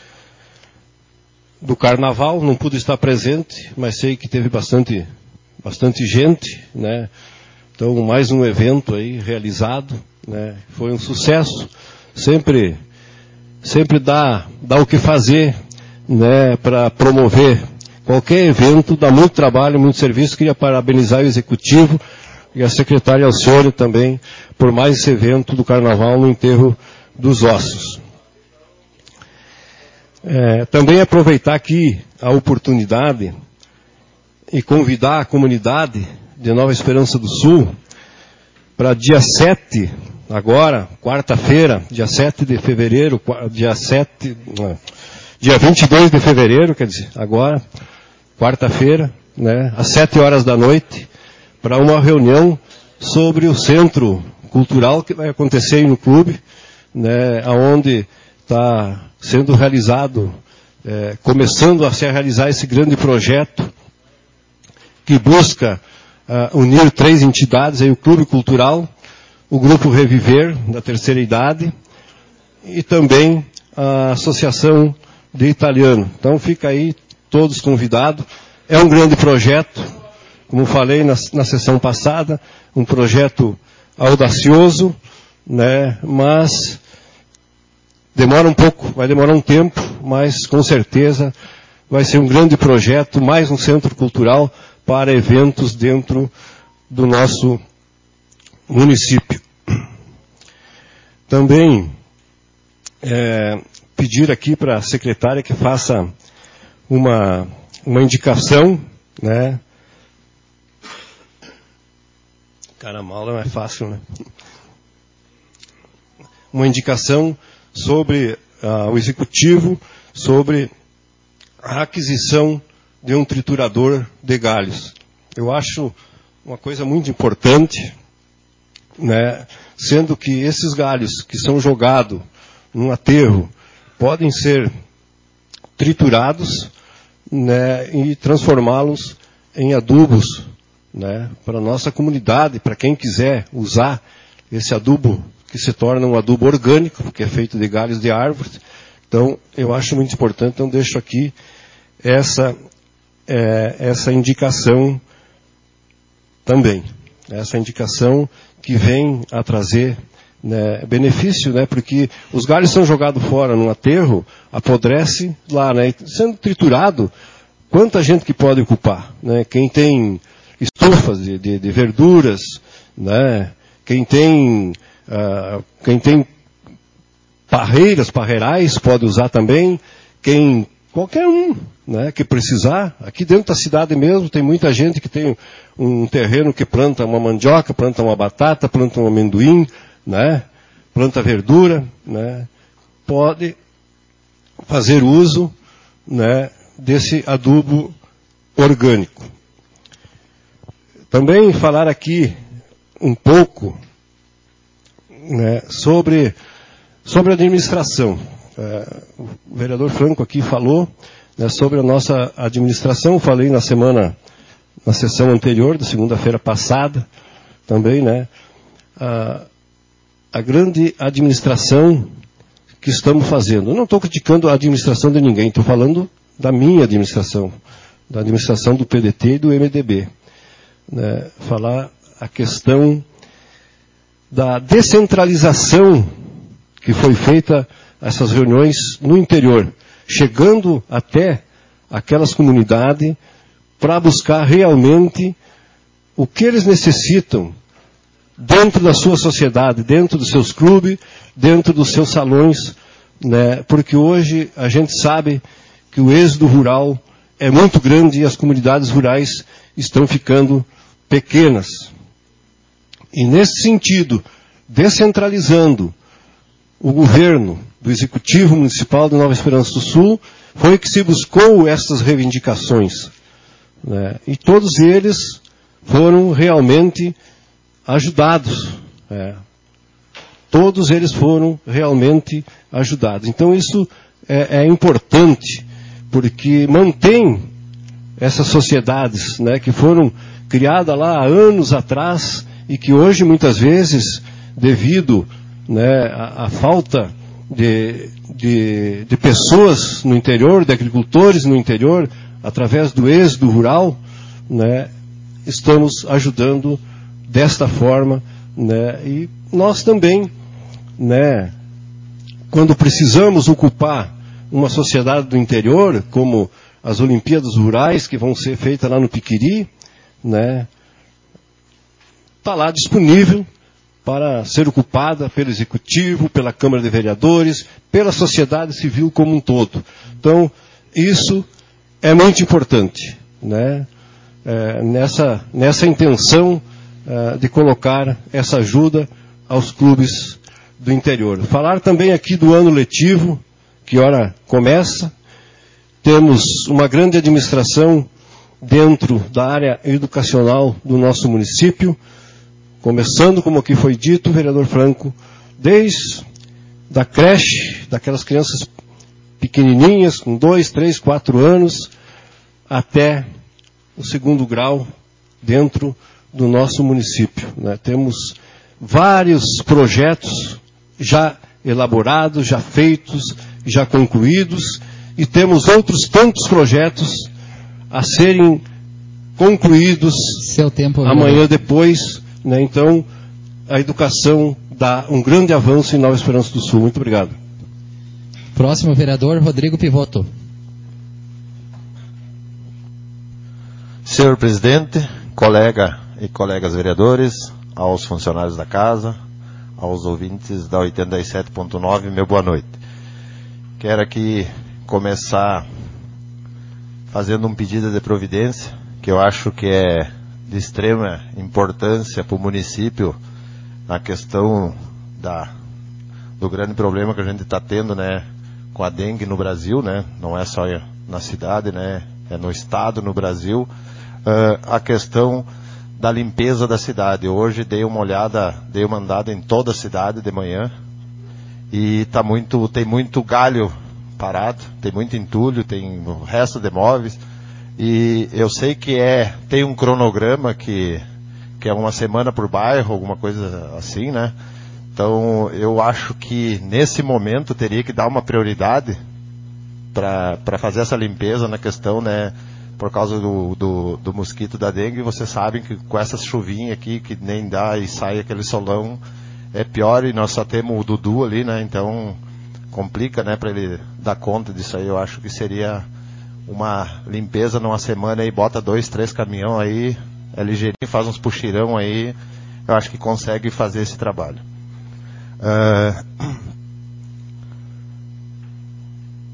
do carnaval, não pude estar presente, mas sei que teve bastante, bastante gente, né? Então, mais um evento aí realizado, né? Foi um sucesso. Sempre, sempre dá, dá o que fazer, né? Para promover qualquer evento, dá muito trabalho, muito serviço. Queria parabenizar o executivo e a secretária Alcione também por mais esse evento do carnaval no enterro dos ossos. É, também aproveitar aqui a oportunidade e convidar a comunidade de Nova Esperança do Sul para dia sete, agora, quarta-feira, dia sete de fevereiro, dia sete, não, dia vinte e dois de fevereiro, quer dizer, agora, quarta-feira, né, às sete horas da noite, para uma reunião sobre o centro cultural que vai acontecer aí no clube, né, onde está sendo realizado, é, começando a se realizar esse grande projeto que busca uh, unir três entidades, aí o Clube Cultural, o Grupo Reviver, da terceira idade, e também a Associação de Italiano. Então fica aí todos convidados. É um grande projeto, como falei na, na sessão passada, um projeto audacioso, né, mas demora um pouco, vai demorar um tempo, mas com certeza vai ser um grande projeto, mais um centro cultural para eventos dentro do nosso município. Também é, pedir aqui para a secretária que faça uma, uma indicação, né? Caramba, não é fácil, né? Uma indicação sobre uh, o executivo, sobre a aquisição de um triturador de galhos. Eu acho uma coisa muito importante, né, sendo que esses galhos que são jogados num aterro podem ser triturados, né, e transformá-los em adubos, né, para a nossa comunidade, para quem quiser usar esse adubo, que se torna um adubo orgânico, porque é feito de galhos de árvores. Então, eu acho muito importante, então deixo aqui essa, é, essa indicação também. Essa indicação que vem a trazer, né, benefício, né, porque os galhos são jogados fora num aterro, apodrece lá, né, sendo triturado, quanta gente que pode ocupar, né, quem tem estufas de, de, de verduras, né, quem tem, uh, quem tem parreiras, parreirais, pode usar também, quem, qualquer um, né, que precisar. Aqui dentro da cidade mesmo tem muita gente que tem um terreno que planta uma mandioca, planta uma batata, planta um amendoim, né, planta verdura, né, pode fazer uso, né, desse adubo orgânico. Também falar aqui um pouco, né, sobre, sobre a administração. É, o vereador Franco aqui falou, né, sobre a nossa administração. Falei na semana, na sessão anterior, da segunda-feira passada, também, né, a, a grande administração que estamos fazendo. Eu não estou criticando a administração de ninguém, estou falando da minha administração, da administração do P D T e do M D B. Né, falar a questão da descentralização que foi feita essas reuniões no interior, chegando até aquelas comunidades para buscar realmente o que eles necessitam dentro da sua sociedade, dentro dos seus clubes, dentro dos seus salões, né, porque hoje a gente sabe que o êxodo rural é muito grande e as comunidades rurais estão ficando pequenas. E nesse sentido, descentralizando o governo do Executivo Municipal de Nova Esperança do Sul, foi que se buscou essas reivindicações, né? E todos eles foram realmente ajudados. Né? Todos eles foram realmente ajudados. Então isso é, é importante, porque mantém essas sociedades, né, que foram criadas lá há anos atrás e que hoje muitas vezes, devido, né, à, à falta de, de, de pessoas no interior, de agricultores no interior, através do êxodo rural, né, estamos ajudando desta forma, né, e nós também, né, quando precisamos ocupar uma sociedade do interior, como as Olimpíadas Rurais, que vão ser feitas lá no Piquiri, né, está lá disponível para ser ocupada pelo Executivo, pela Câmara de Vereadores, pela sociedade civil como um todo. Então, isso é muito importante, né, é, nessa, nessa intenção é, de colocar essa ajuda aos clubes do interior. Falar também aqui do ano letivo, que hora começa. Temos uma grande administração dentro da área educacional do nosso município, começando, como aqui foi dito, vereador Franco, desde da creche, daquelas crianças pequenininhas, com dois, três, quatro anos, até o segundo grau dentro do nosso município. Né? Temos vários projetos já elaborados, já feitos, já concluídos, e temos outros tantos projetos a serem concluídos Seu tempo, amanhã depois. Né? Então, a educação dá um grande avanço em Nova Esperança do Sul. Muito obrigado. Próximo vereador, Rodrigo Pivotto. Senhor presidente, colega e colegas vereadores, aos funcionários da casa, aos ouvintes da oitenta e sete ponto nove, meu boa noite. Quero aqui começar fazendo um pedido de providência, que eu acho que é de extrema importância para o município, na questão da, do grande problema que a gente está tendo, né, com a dengue no Brasil, né, não é só na cidade, né, é no estado, no Brasil, uh, a questão da limpeza da cidade. Hoje dei uma olhada, dei uma andada em toda a cidade de manhã, e tá muito, tem muito galho parado, tem muito entulho, tem o resto de móveis, e eu sei que é, tem um cronograma que, que é uma semana por bairro, alguma coisa assim, né? Então eu acho que nesse momento teria que dar uma prioridade para fazer essa limpeza na questão, né? Por causa do, do, do mosquito da dengue. Vocês sabem que com essas chuvinhas aqui, que nem dá e sai aquele solão, é pior, e nós só temos o Dudu ali, né? Então complica, né, para ele dar conta disso aí. Eu acho que seria uma limpeza numa semana aí, bota dois, três caminhão aí, é ligeirinho, faz uns puxirão aí, eu acho que consegue fazer esse trabalho. Uh,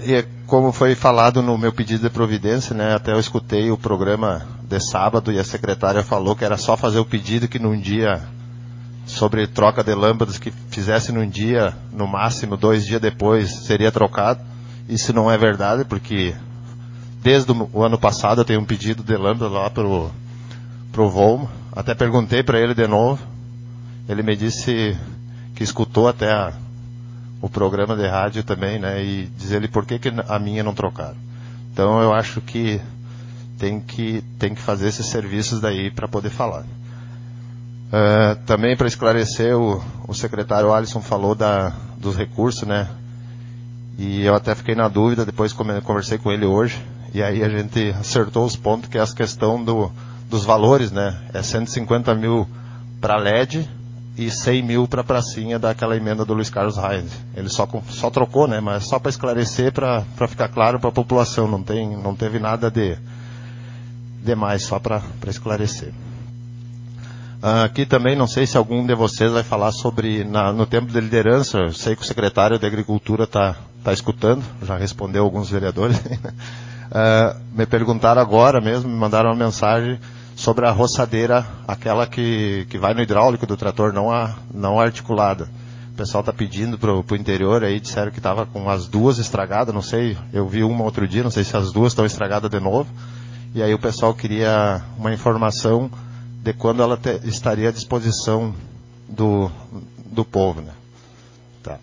e como foi falado no meu pedido de providência, né, até eu escutei o programa de sábado e a secretária falou que era só fazer o pedido que num dia, sobre troca de lâmpadas, que fizesse num dia, no máximo dois dias depois, seria trocado. Isso não é verdade, porque desde o ano passado eu tenho um pedido de lâmpada lá pro, pro Volmo. Até perguntei para ele de novo. Ele me disse que escutou até a, o programa de rádio também, né? E diz ele por que, que a minha não trocaram. Então eu acho que tem que, tem que fazer esses serviços daí para poder falar. Uh, também para esclarecer, o, o secretário Alisson falou da, dos recursos, né? E eu até fiquei na dúvida, depois conversei com ele hoje, e aí a gente acertou os pontos, que é a questão do, dos valores, né? É cento e cinquenta mil para L E D e cem mil para a pracinha daquela emenda do Luiz Carlos Reis. Ele só, só trocou, né? Mas só para esclarecer, para ficar claro para a população, não, tem, não teve nada de, de mais, só para esclarecer. Aqui também, não sei se algum de vocês vai falar sobre, na, no tempo de liderança, eu sei que o secretário de Agricultura está tá escutando, já respondeu alguns vereadores. uh, me perguntaram agora mesmo, me mandaram uma mensagem sobre a roçadeira, aquela que, que vai no hidráulico do trator, não a, não a articulada. O pessoal está pedindo para o interior aí, disseram que estava com as duas estragadas, não sei, eu vi uma outro dia, não sei se as duas estão estragadas de novo. E aí o pessoal queria uma informação de quando ela te, estaria à disposição do, do povo, né? Tá.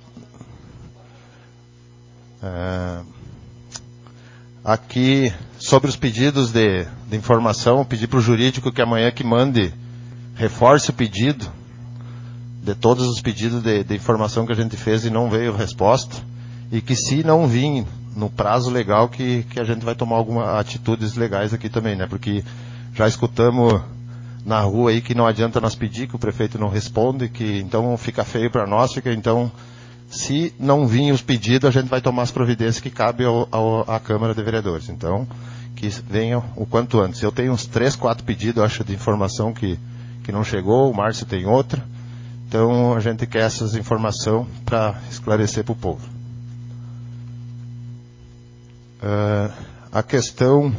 É, aqui, sobre os pedidos de, de informação, pedi para o jurídico que amanhã que mande, reforce o pedido, de todos os pedidos de, de informação que a gente fez e não veio resposta, e que se não vir no prazo legal, que, que a gente vai tomar algumas atitudes legais aqui também, né? Porque já escutamos na rua aí que não adianta nós pedir, que o prefeito não responde, que então fica feio para nós, fica, então se não vir os pedidos, a gente vai tomar as providências que cabe ao, ao, à Câmara de Vereadores. Então, que venham o quanto antes. Eu tenho uns três, quatro pedidos, acho, de informação que, que não chegou, o Márcio tem outra, então a gente quer essas informações para esclarecer para o povo. Uh, a questão,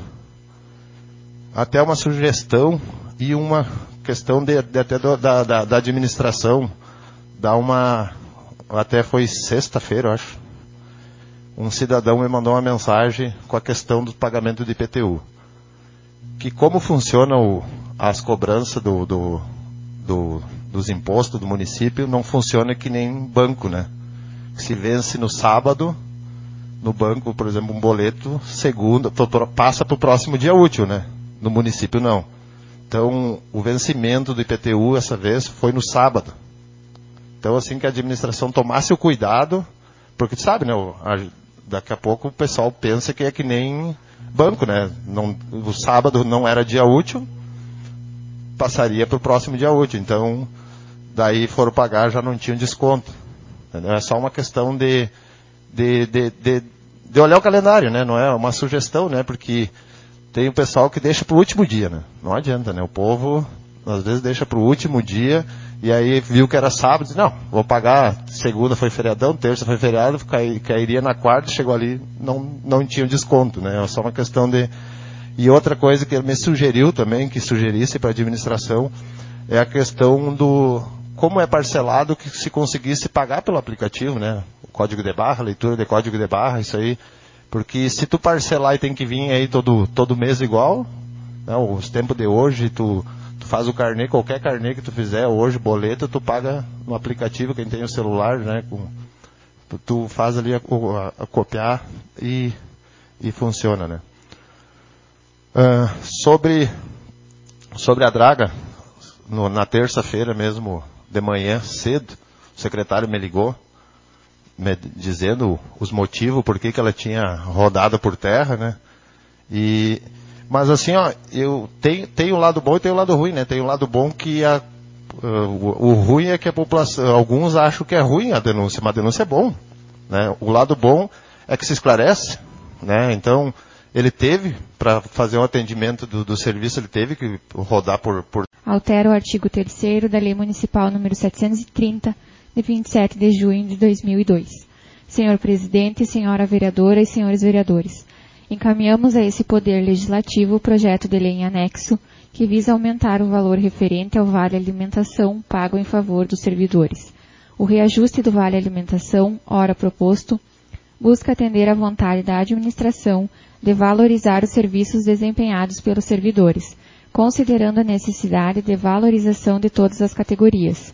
até uma sugestão e uma questão de, de até do, da, da, da administração, dá uma, até foi sexta-feira, eu acho, um cidadão me mandou uma mensagem com a questão do pagamento de I P T U. Que como funciona o, as cobranças do, do, do, dos impostos do município, não funciona que nem banco, né? Se vence no sábado, no banco, por exemplo, um boleto, segunda, passa para o próximo dia útil, né? No município não. Então, o vencimento do I P T U, essa vez, foi no sábado. Então, assim que a administração tomasse o cuidado, porque tu sabe, né, a, daqui a pouco o pessoal pensa que é que nem banco, né? Não, o sábado não era dia útil, passaria para o próximo dia útil. Então, daí foram pagar, já não tinham desconto. Entendeu? É só uma questão de, de, de, de, de olhar o calendário, né? Não é uma sugestão, né? Porque tem o pessoal que deixa para o último dia, né? Não adianta, né? O povo, às vezes, deixa para o último dia, e aí viu que era sábado, disse, não, vou pagar, segunda foi feriadão, terça foi feriado, cai, cairia na quarta, chegou ali, não, não tinha desconto, né? É só uma questão de... E outra coisa que ele me sugeriu também, que sugerisse para a administração, é a questão do... Como é parcelado, que se conseguisse pagar pelo aplicativo, né? O código de barra, leitura de código de barra, isso aí... Porque se tu parcelar e tem que vir aí todo, todo mês igual, né, os tempos de hoje, tu, tu faz o carnê, qualquer carnê que tu fizer hoje, boleto, tu paga no aplicativo, quem tem o celular, né, com, tu faz ali a, a, a copiar e, e funciona, né. Uh, sobre, sobre a draga, no, na terça-feira mesmo, de manhã, cedo, o secretário me ligou, me dizendo os motivos por que que ela tinha rodado por terra, né? E, mas assim, ó, eu tenho, tenho um lado bom e tenho um lado ruim, né? Tem um lado bom que a, uh, o, o ruim é que a população, alguns acham que é ruim a denúncia, mas a denúncia é bom, né? O lado bom é que se esclarece, né? Então, ele teve, para fazer um atendimento do, do serviço, ele teve que rodar por... por... Altera o artigo terceiro da Lei Municipal número setecentos e trinta, de vinte e sete de junho de dois mil e dois. Senhor Presidente, Senhora Vereadora e Senhores Vereadores, encaminhamos a esse Poder Legislativo o projeto de lei em anexo que visa aumentar o valor referente ao Vale Alimentação pago em favor dos servidores. O reajuste do Vale Alimentação, ora proposto, busca atender à vontade da administração de valorizar os serviços desempenhados pelos servidores, considerando a necessidade de valorização de todas as categorias,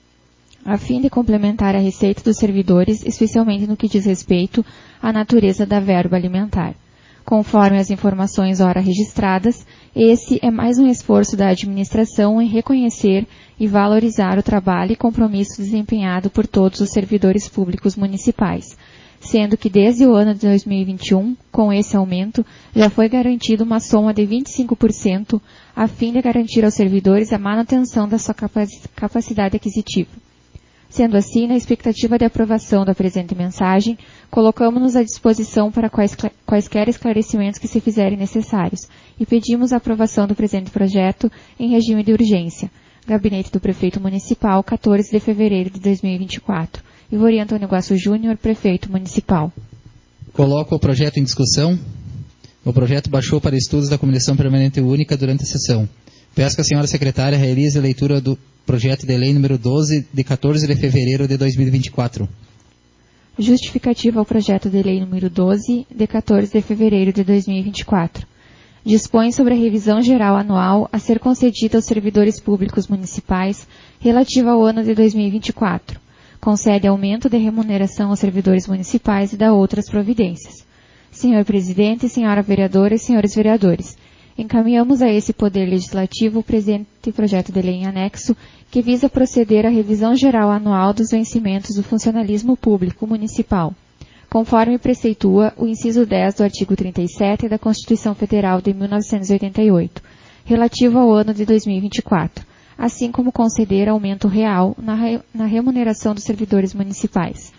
a fim de complementar a receita dos servidores, especialmente no que diz respeito à natureza da verba alimentar. Conforme as informações ora registradas, esse é mais um esforço da administração em reconhecer e valorizar o trabalho e compromisso desempenhado por todos os servidores públicos municipais, sendo que desde o ano de dois mil e vinte e um, com esse aumento, já foi garantida uma soma de vinte e cinco por cento a fim de garantir aos servidores a manutenção da sua capacidade aquisitiva. Sendo assim, na expectativa de aprovação da presente mensagem, colocamos-nos à disposição para quais, quaisquer esclarecimentos que se fizerem necessários e pedimos a aprovação do presente projeto em regime de urgência. Gabinete do Prefeito Municipal, quatorze de fevereiro de dois mil e vinte e quatro. Ivori Antônio Guaço Júnior, Prefeito Municipal. Coloco o projeto em discussão. O projeto baixou para estudos da Comissão Permanente Única durante a sessão. Peço que a senhora secretária realize a leitura do projeto de lei número doze, de quatorze de fevereiro de dois mil e vinte e quatro. Justificativa ao projeto de lei número doze, de quatorze de fevereiro de dois mil e vinte e quatro. Dispõe sobre a revisão geral anual a ser concedida aos servidores públicos municipais relativa ao ano de dois mil e vinte e quatro. Concede aumento de remuneração aos servidores municipais e dá outras providências. Senhor Presidente, Senhora Vereadora e Senhores Vereadores, encaminhamos a esse Poder Legislativo o presente projeto de lei em anexo que visa proceder à revisão geral anual dos vencimentos do funcionalismo público municipal, conforme preceitua o inciso dez do artigo trinta e sete da Constituição Federal de mil novecentos e oitenta e oito, relativo ao ano de dois mil e vinte e quatro, assim como conceder aumento real na, re, na remuneração dos servidores municipais.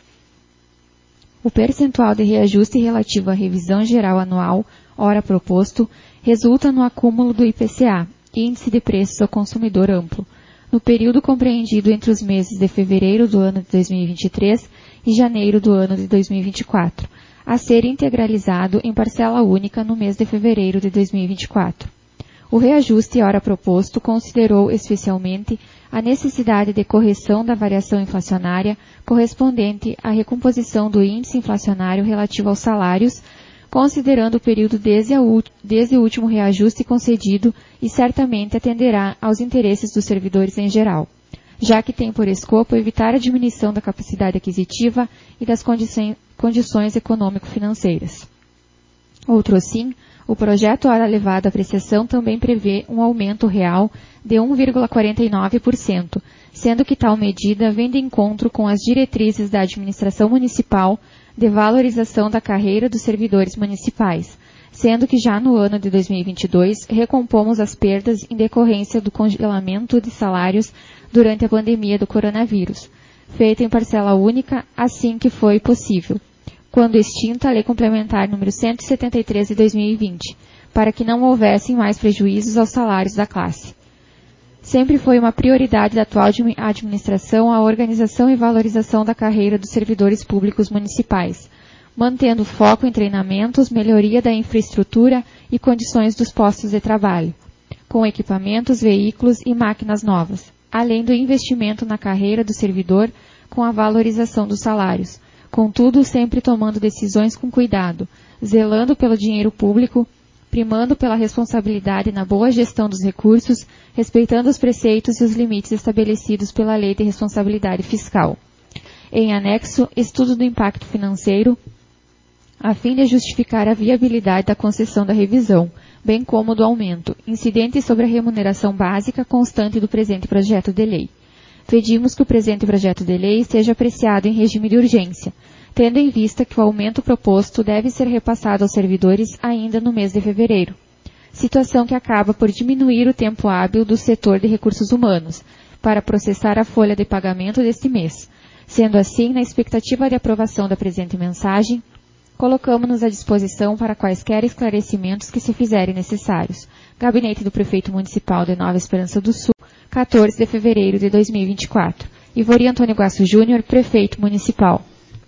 O percentual de reajuste relativo à revisão geral anual, ora proposto, resulta no acúmulo do I P C A, Índice de Preços ao Consumidor Amplo, no período compreendido entre os meses de fevereiro do ano de dois mil e vinte e três e janeiro do ano de dois mil e vinte e quatro, a ser integralizado em parcela única no mês de fevereiro de dois mil e vinte e quatro. O reajuste, ora proposto, considerou especialmente a necessidade de correção da variação inflacionária correspondente à recomposição do índice inflacionário relativo aos salários, considerando o período desde, a, desde o último reajuste concedido e certamente atenderá aos interesses dos servidores em geral, já que tem por escopo evitar a diminuição da capacidade aquisitiva e das condições, condições econômico-financeiras. Outro sim, o projeto ora levado à apreciação também prevê um aumento real de um vírgula quarenta e nove por cento, sendo que tal medida vem de encontro com as diretrizes da administração municipal de valorização da carreira dos servidores municipais, sendo que já no ano de dois mil e vinte e dois recompomos as perdas em decorrência do congelamento de salários durante a pandemia do coronavírus, feita em parcela única assim que foi possível, quando extinta a Lei Complementar número cento e setenta e três de dois mil e vinte, para que não houvessem mais prejuízos aos salários da classe. Sempre foi uma prioridade da atual administração a organização e valorização da carreira dos servidores públicos municipais, mantendo foco em treinamentos, melhoria da infraestrutura e condições dos postos de trabalho, com equipamentos, veículos e máquinas novas, além do investimento na carreira do servidor com a valorização dos salários, contudo sempre tomando decisões com cuidado, zelando pelo dinheiro público, primando pela responsabilidade na boa gestão dos recursos, respeitando os preceitos e os limites estabelecidos pela Lei de Responsabilidade Fiscal. Em anexo, estudo do impacto financeiro, a fim de justificar a viabilidade da concessão da revisão, bem como do aumento, incidente sobre a remuneração básica constante do presente projeto de lei. Pedimos que o presente projeto de lei seja apreciado em regime de urgência, tendo em vista que o aumento proposto deve ser repassado aos servidores ainda no mês de fevereiro, situação que acaba por diminuir o tempo hábil do setor de recursos humanos para processar a folha de pagamento deste mês. Sendo assim, na expectativa de aprovação da presente mensagem, colocamos-nos à disposição para quaisquer esclarecimentos que se fizerem necessários. Gabinete do Prefeito Municipal de Nova Esperança do Sul, quatorze de fevereiro de dois mil e vinte e quatro. Ivori Antônio Guaço Júnior, Prefeito Municipal.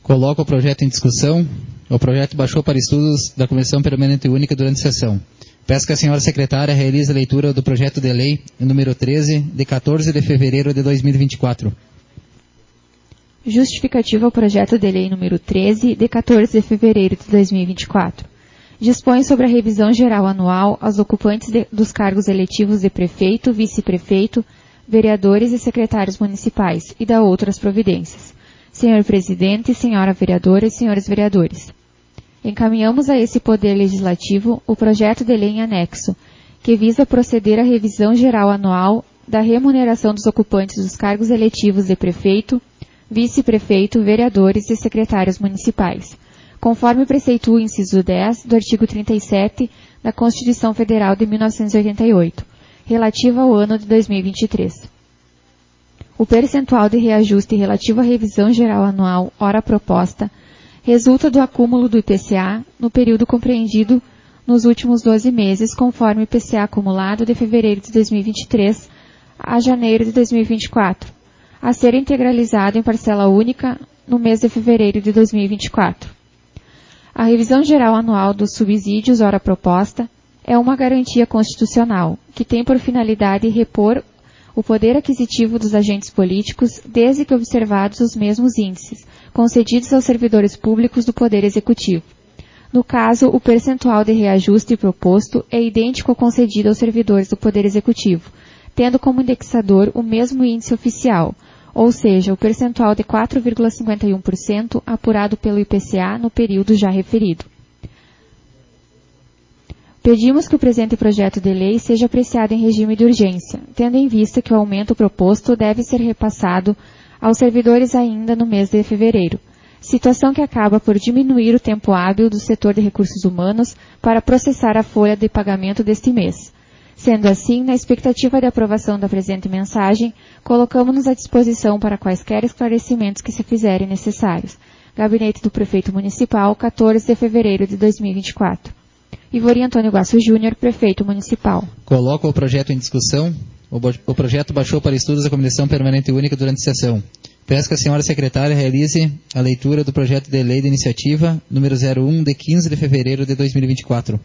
Coloco o projeto em discussão. O projeto baixou para estudos da Comissão Permanente Única durante a sessão. Peço que a senhora secretária realize a leitura do projeto de lei número treze, de quatorze de fevereiro de dois mil e vinte e quatro. Justificativa ao projeto de lei número treze, de quatorze de fevereiro de dois mil e vinte e quatro. Dispõe sobre a revisão geral anual aos ocupantes de, dos cargos eletivos de prefeito, vice-prefeito, vereadores e secretários municipais e dá outras providências. Senhor Presidente, senhora vereadora e senhores vereadores. Encaminhamos a esse Poder Legislativo o projeto de lei em anexo, que visa proceder à revisão geral anual da remuneração dos ocupantes dos cargos eletivos de prefeito, vice-prefeito, vereadores e secretários municipais, conforme preceitua o inciso dez do artigo trinta e sete da Constituição Federal de mil novecentos e oitenta e oito, relativa ao ano de dois mil e vinte e três. O percentual de reajuste relativo à revisão geral anual, ora proposta, resulta do acúmulo do I P C A no período compreendido nos últimos doze meses, conforme o I P C A acumulado de fevereiro de dois mil e vinte e três a janeiro de dois mil e vinte e quatro, a ser integralizado em parcela única no mês de fevereiro de dois mil e vinte e quatro. A revisão geral anual dos subsídios, ora proposta, é uma garantia constitucional, que tem por finalidade repor o poder aquisitivo dos agentes políticos, desde que observados os mesmos índices, concedidos aos servidores públicos do Poder Executivo. No caso, o percentual de reajuste proposto é idêntico ao concedido aos servidores do Poder Executivo, tendo como indexador o mesmo índice oficial, ou seja, o percentual de quatro vírgula cinquenta e um por cento apurado pelo I P C A no período já referido. Pedimos que o presente projeto de lei seja apreciado em regime de urgência, tendo em vista que o aumento proposto deve ser repassado aos servidores ainda no mês de fevereiro, situação que acaba por diminuir o tempo hábil do setor de recursos humanos para processar a folha de pagamento deste mês. Sendo assim, na expectativa de aprovação da presente mensagem, colocamos-nos à disposição para quaisquer esclarecimentos que se fizerem necessários. Gabinete do Prefeito Municipal, quatorze de fevereiro de dois mil e vinte e quatro. Ivori Antônio Guasso Júnior, Prefeito Municipal. Coloco o projeto em discussão. O, o projeto baixou para estudos da Comissão Permanente Única durante a sessão. Peço que a senhora secretária realize a leitura do projeto de lei de iniciativa número zero um, de quinze de fevereiro de dois mil e vinte e quatro.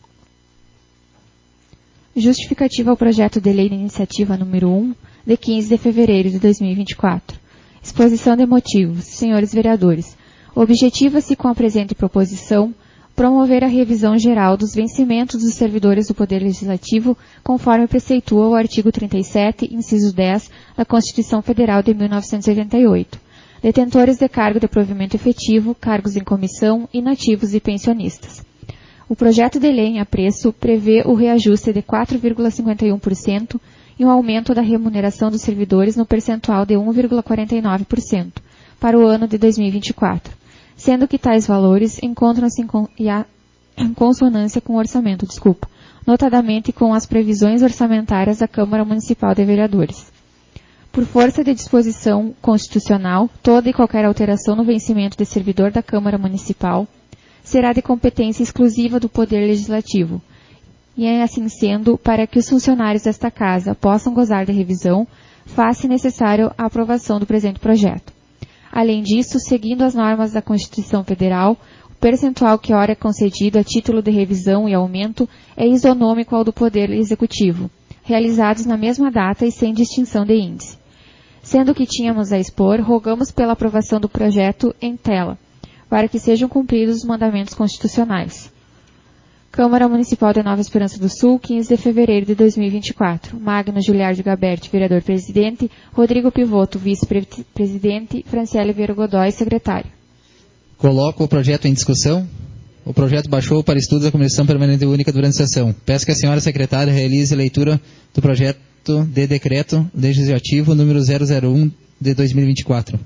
Justificativa ao projeto de lei de iniciativa número um, de quinze de fevereiro de dois mil e vinte e quatro. Exposição de motivos. Senhores vereadores, objetiva-se com a presente proposição promover a revisão geral dos vencimentos dos servidores do Poder Legislativo, conforme preceitua o artigo trinta e sete, inciso dez, da Constituição Federal de mil novecentos e oitenta e oito. Detentores de cargo de provimento efetivo, cargos em comissão, inativos e pensionistas. O projeto de lei em apreço prevê o reajuste de quatro vírgula cinquenta e um por cento e um aumento da remuneração dos servidores no percentual de um vírgula quarenta e nove por cento para o ano de dois mil e vinte e quatro, sendo que tais valores encontram-se em, con em consonância com o orçamento, desculpa, notadamente com as previsões orçamentárias da Câmara Municipal de Vereadores. Por força de disposição constitucional, toda e qualquer alteração no vencimento de servidor da Câmara Municipal será de competência exclusiva do Poder Legislativo, e é assim sendo, para que os funcionários desta Casa possam gozar de revisão, faz-se necessário a aprovação do presente projeto. Além disso, seguindo as normas da Constituição Federal, o percentual que ora é concedido a título de revisão e aumento é isonômico ao do Poder Executivo, realizados na mesma data e sem distinção de índice. Sendo que tínhamos a expor, rogamos pela aprovação do projeto em tela, para que sejam cumpridos os mandamentos constitucionais. Câmara Municipal de Nova Esperança do Sul, quinze de fevereiro de dois mil e vinte e quatro. Magno Giliardi Gaberti, vereador-presidente. Rodrigo Pivoto, vice-presidente. Franciele Vieira Godoy, secretário. Coloco o projeto em discussão. O projeto baixou para estudos da Comissão Permanente Única durante a sessão. Peço que a senhora secretária realize a leitura do projeto de decreto legislativo número zero zero um de dois mil e vinte e quatro.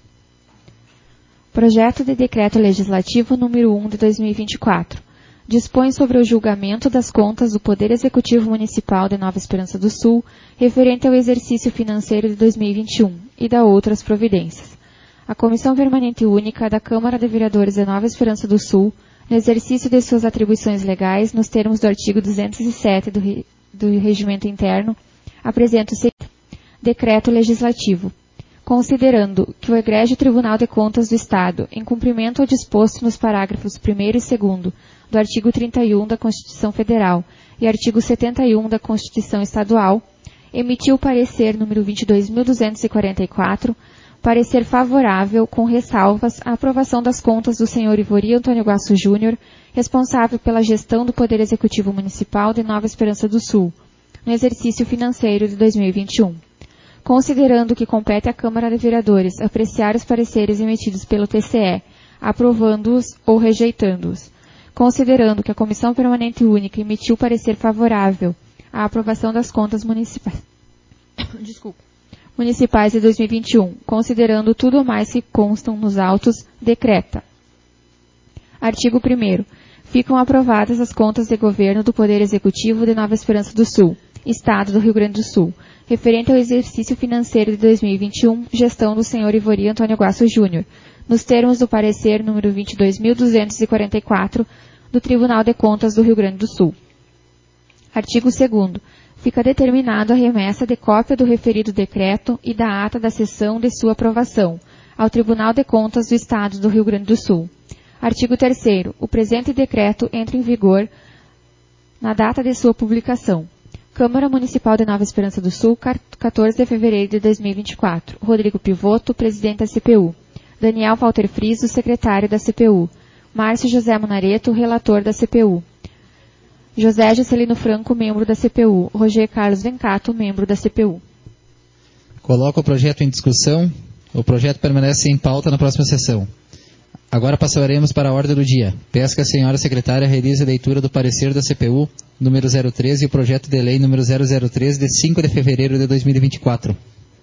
Projeto de decreto legislativo número um de dois mil e vinte e quatro. Dispõe sobre o julgamento das contas do Poder Executivo Municipal de Nova Esperança do Sul, referente ao exercício financeiro de dois mil e vinte e um, e da outras providências. A Comissão Permanente Única da Câmara de Vereadores de Nova Esperança do Sul, no exercício de suas atribuições legais, nos termos do artigo duzentos e sete do, do Regimento Interno, apresenta o seguinte: Decreto Legislativo. Considerando que o Egrégio Tribunal de Contas do Estado, em cumprimento ao disposto nos parágrafos primeiro e segundo do artigo trinta e um da Constituição Federal e artigo setenta e um da Constituição Estadual, emitiu o parecer número vinte e dois mil duzentos e quarenta e quatro, parecer favorável, com ressalvas, à aprovação das contas do senhor Ivori Antônio Guaço Júnior, responsável pela gestão do Poder Executivo Municipal de Nova Esperança do Sul, no exercício financeiro de dois mil e vinte e um. Considerando que compete à Câmara de Vereadores apreciar os pareceres emitidos pelo T C E, aprovando-os ou rejeitando-os. Considerando que a Comissão Permanente Única emitiu parecer favorável à aprovação das contas municipais, Desculpa. municipais de dois mil e vinte e um, considerando tudo o mais que constam nos autos, decreta. Artigo primeiro. Ficam aprovadas as contas de governo do Poder Executivo de Nova Esperança do Sul, Estado do Rio Grande do Sul, referente ao exercício financeiro de dois mil e vinte e um, gestão do senhor Ivori Antônio Guaço Júnior, nos termos do parecer número vinte e dois mil duzentos e quarenta e quatro do Tribunal de Contas do Rio Grande do Sul. Artigo segundo. Fica determinado a remessa de cópia do referido decreto e da ata da sessão de sua aprovação ao Tribunal de Contas do Estado do Rio Grande do Sul. Artigo terceiro. O presente decreto entra em vigor na data de sua publicação. Câmara Municipal de Nova Esperança do Sul, quatorze de fevereiro de dois mil e vinte e quatro. Rodrigo Pivoto, presidente da C P U. Daniel Walter Friso, secretário da C P U. Márcio José Munareto, relator da C P U. José Juscelino Franco, membro da C P U. Roger Carlos Vencato, membro da C P U. Coloco o projeto em discussão. O projeto permanece em pauta na próxima sessão. Agora passaremos para a ordem do dia. Peço que a senhora secretária realize a leitura do parecer da C P U, número zero treze, e o projeto de lei número zero zero três, de cinco de fevereiro de dois mil e vinte e quatro.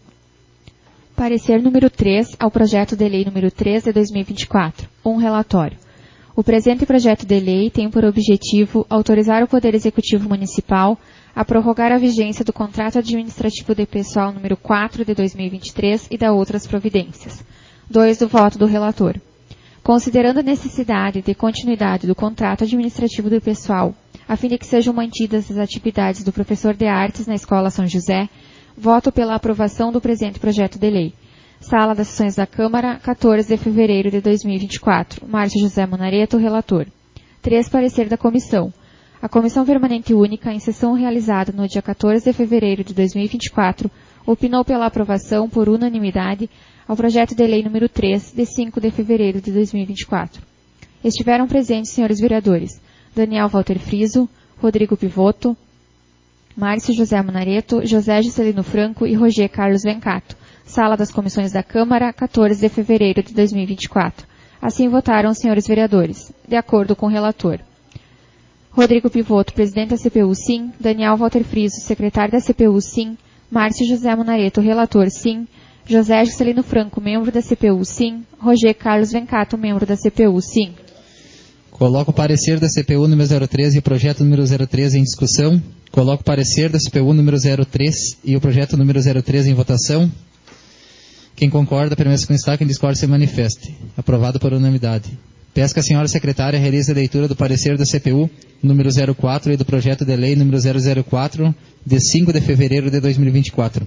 Parecer número três ao projeto de lei número três de dois mil e vinte e quatro. Um relatório. O presente projeto de lei tem por objetivo autorizar o Poder Executivo Municipal a prorrogar a vigência do contrato administrativo de pessoal número quatro de dois mil e vinte e três e da outras providências. dois do voto do relator. Considerando a necessidade de continuidade do contrato administrativo do pessoal, a fim de que sejam mantidas as atividades do professor de artes na Escola São José, voto pela aprovação do presente projeto de lei. Sala das Sessões da Câmara, quatorze de fevereiro de dois mil e vinte e quatro. Márcio José Munareto, relator. três. Parecer da Comissão. A Comissão Permanente Única, em sessão realizada no dia quatorze de fevereiro de dois mil e vinte e quatro, opinou pela aprovação, por unanimidade, ao projeto de lei número três, de cinco de fevereiro de dois mil e vinte e quatro. Estiveram presentes senhores vereadores Daniel Walter Friso, Rodrigo Pivoto, Márcio José Munareto, José Juscelino Franco e Roger Carlos Vencato. Sala das Comissões da Câmara, quatorze de fevereiro de dois mil e vinte e quatro. Assim votaram os senhores vereadores, de acordo com o relator. Rodrigo Pivoto, presidente da C P U, sim. Daniel Walter Friso, secretário da C P U, sim. Márcio José Munareto, relator, sim. José Juscelino Franco, membro da C P U, sim. Roger Carlos Vencato, membro da C P U, sim. Coloco o parecer da C P U número zero treze e o projeto número zero treze em discussão. Coloco o parecer da C P U número zero três e o projeto número zero treze em votação. Quem concorda, permaneça com está, quem discorda se manifeste. Aprovado por unanimidade. Peço que a senhora secretária realize a leitura do parecer da C P U número zero quatro e do projeto de lei número zero zero quatro, de cinco de fevereiro de dois mil e vinte e quatro.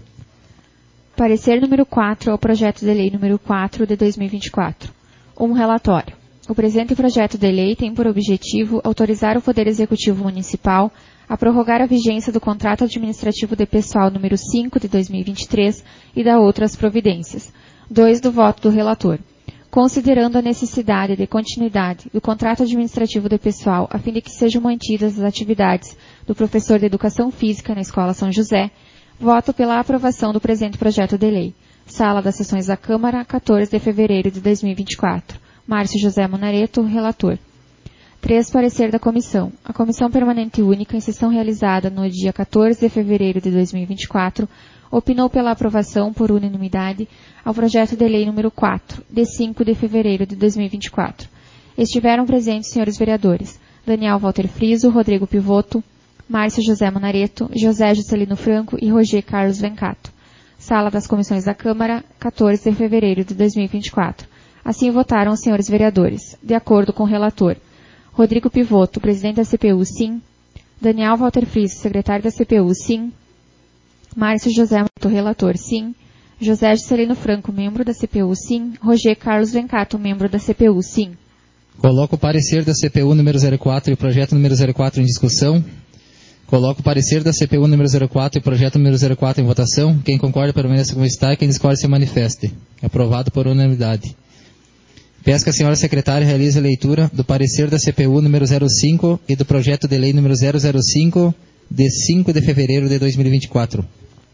Parecer número quatro ao projeto de lei número quatro de dois mil e vinte e quatro. Um relatório. O presente projeto de lei tem por objetivo autorizar o Poder Executivo Municipal a prorrogar a vigência do contrato administrativo de pessoal número cinco de dois mil e vinte e três e da outras providências. dois do voto do relator. Considerando a necessidade de continuidade do contrato administrativo de pessoal a fim de que sejam mantidas as atividades do professor de Educação Física na Escola São José, voto pela aprovação do presente projeto de lei. Sala das Sessões da Câmara, quatorze de fevereiro de dois mil e vinte e quatro. Márcio José Munareto, relator. três. Parecer da Comissão. A Comissão Permanente Única, em sessão realizada no dia quatorze de fevereiro de dois mil e vinte e quatro, opinou pela aprovação, por unanimidade, ao projeto de lei número quatro, de cinco de fevereiro de dois mil e vinte e quatro. Estiveram presentes senhores vereadores Daniel Walter Friso, Rodrigo Pivoto, Márcio José Munareto, José Juscelino Franco e Roger Carlos Vencato. Sala das Comissões da Câmara, quatorze de fevereiro de dois mil e vinte e quatro. Assim votaram os senhores vereadores, de acordo com o relator. Rodrigo Pivoto, presidente da C P U, sim. Daniel Walter Friso, secretário da C P U, sim. Márcio José Munareto, relator, sim. José Juscelino Franco, membro da C P U, sim. Roger Carlos Vencato, membro da C P U, sim. Coloco o parecer da C P U número zero quatro e o projeto número zero quatro em discussão. Coloco o parecer da C P U número zero quatro e o projeto número zero quatro em votação. Quem concorda permaneça como está e quem discorda se manifeste. Aprovado por unanimidade. Peço que a senhora secretária realize a leitura do parecer da C P U número zero cinco e do projeto de lei número zero zero cinco, de cinco de fevereiro de dois mil e vinte e quatro.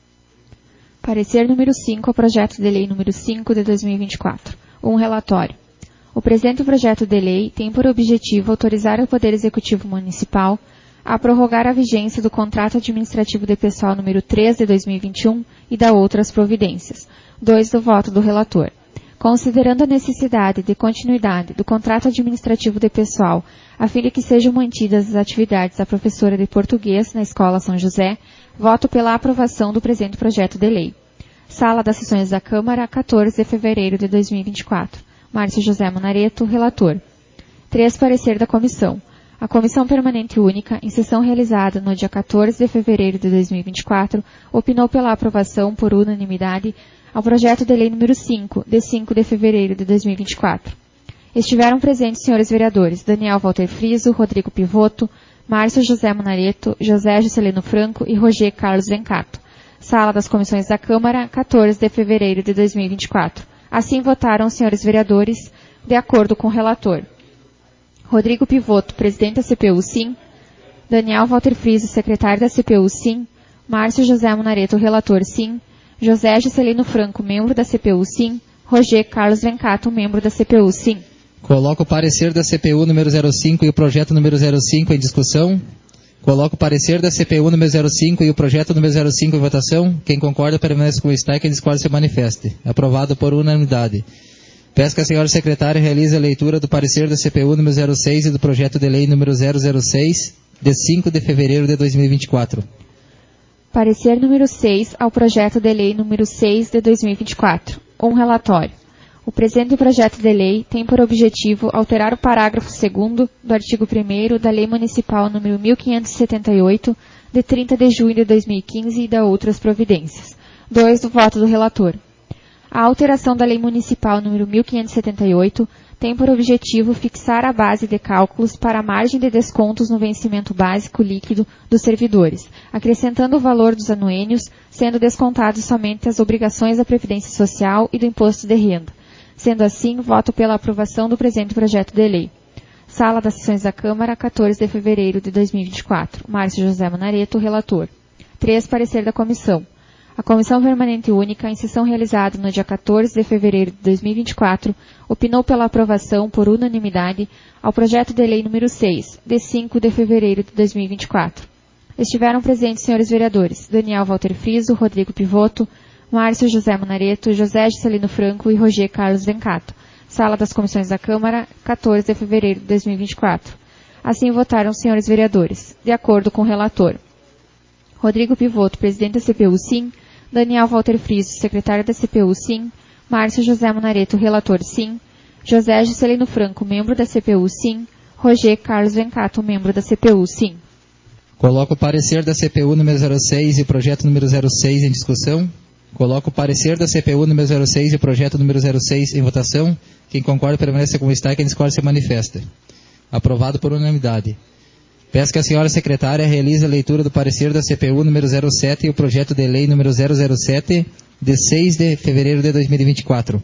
Parecer número cinco ao projeto de lei número cinco de dois mil e vinte e quatro. Um relatório. O presente projeto de lei tem por objetivo autorizar o Poder Executivo Municipal a prorrogar a vigência do contrato administrativo de pessoal número três de dois mil e vinte e um e da outras providências. dois do voto do relator. Considerando a necessidade de continuidade do contrato administrativo de pessoal, a fim de que sejam mantidas as atividades da professora de português na Escola São José, voto pela aprovação do presente projeto de lei. Sala das Sessões da Câmara, quatorze de fevereiro de dois mil e vinte e quatro. Márcio José Monareto, relator. três. Parecer da Comissão. A Comissão Permanente Única, em sessão realizada no dia quatorze de fevereiro de dois mil e vinte e quatro, opinou pela aprovação por unanimidade ao projeto de lei número cinco, de cinco de fevereiro de dois mil e vinte e quatro. Estiveram presentes os senhores vereadores Daniel Walter Friso, Rodrigo Pivotto, Márcio José Monareto, José Juscelino Franco e Roger Carlos Vencato. Sala das Comissões da Câmara, quatorze de fevereiro de dois mil e vinte e quatro. Assim votaram os senhores vereadores, de acordo com o relator. Rodrigo Pivotto, presidente da C P U, sim. Daniel Walter Friso, secretário da C P U, sim. Márcio José Monareto, relator, sim. José Juscelino Franco, membro da C P U, sim. Roger Carlos Vencato, membro da C P U, sim. Coloco o parecer da C P U número zero cinco e o projeto número zero cinco em discussão. Coloco o parecer da C P U número zero cinco e o projeto número zero cinco em votação. Quem concorda permanece como está e quem discorda se manifeste. Aprovado por unanimidade. Peço que a senhora secretária realize a leitura do parecer da C P U número zero seis e do projeto de lei número zero zero seis, de cinco de fevereiro de dois mil e vinte e quatro. Parecer número seis ao projeto de lei número seis de dois mil e vinte e quatro. Um relatório. O presente projeto de lei tem por objetivo alterar o parágrafo segundo do artigo primeiro da Lei Municipal número mil quinhentos e setenta e oito, de trinta de junho de dois mil e quinze e da outras providências. dois do voto do relator. A alteração da Lei Municipal número mil quinhentos e setenta e oito tem por objetivo fixar a base de cálculos para a margem de descontos no vencimento básico líquido dos servidores, acrescentando o valor dos anuênios, sendo descontados somente as obrigações da Previdência Social e do Imposto de Renda. Sendo assim, voto pela aprovação do presente projeto de lei. Sala das Sessões da Câmara, quatorze de fevereiro de dois mil e vinte e quatro. Márcio José Monareto, relator. três. Parecer da Comissão. A Comissão Permanente Única, em sessão realizada no dia quatorze de fevereiro de dois mil e vinte e quatro, opinou pela aprovação, por unanimidade, ao projeto de lei número seis, de cinco de fevereiro de dois mil e vinte e quatro. Estiveram presentes os senhores vereadores Daniel Walter Friso, Rodrigo Pivotto, Márcio José Monareto, José Juscelino Franco e Roger Carlos Vencato. Sala das Comissões da Câmara, quatorze de fevereiro de dois mil e vinte e quatro. Assim votaram os senhores vereadores, de acordo com o relator. Rodrigo Pivotto, presidente da C P U, sim. Daniel Walter Friso, secretário da C P U, sim. Márcio José Monareto, relator, sim. José Juscelino Franco, membro da C P U, sim. Roger Carlos Vencato, membro da C P U, sim. Coloco o parecer da C P U número zero seis e o projeto número zero seis em discussão. Coloco o parecer da C P U número zero seis e o projeto número zero seis em votação. Quem concorda permanece como está e quem discorda se manifesta. Aprovado por unanimidade. Peço que a senhora secretária realize a leitura do parecer da C P U número zero sete e o projeto de lei número zero zero sete, de seis de fevereiro de dois mil e vinte e quatro.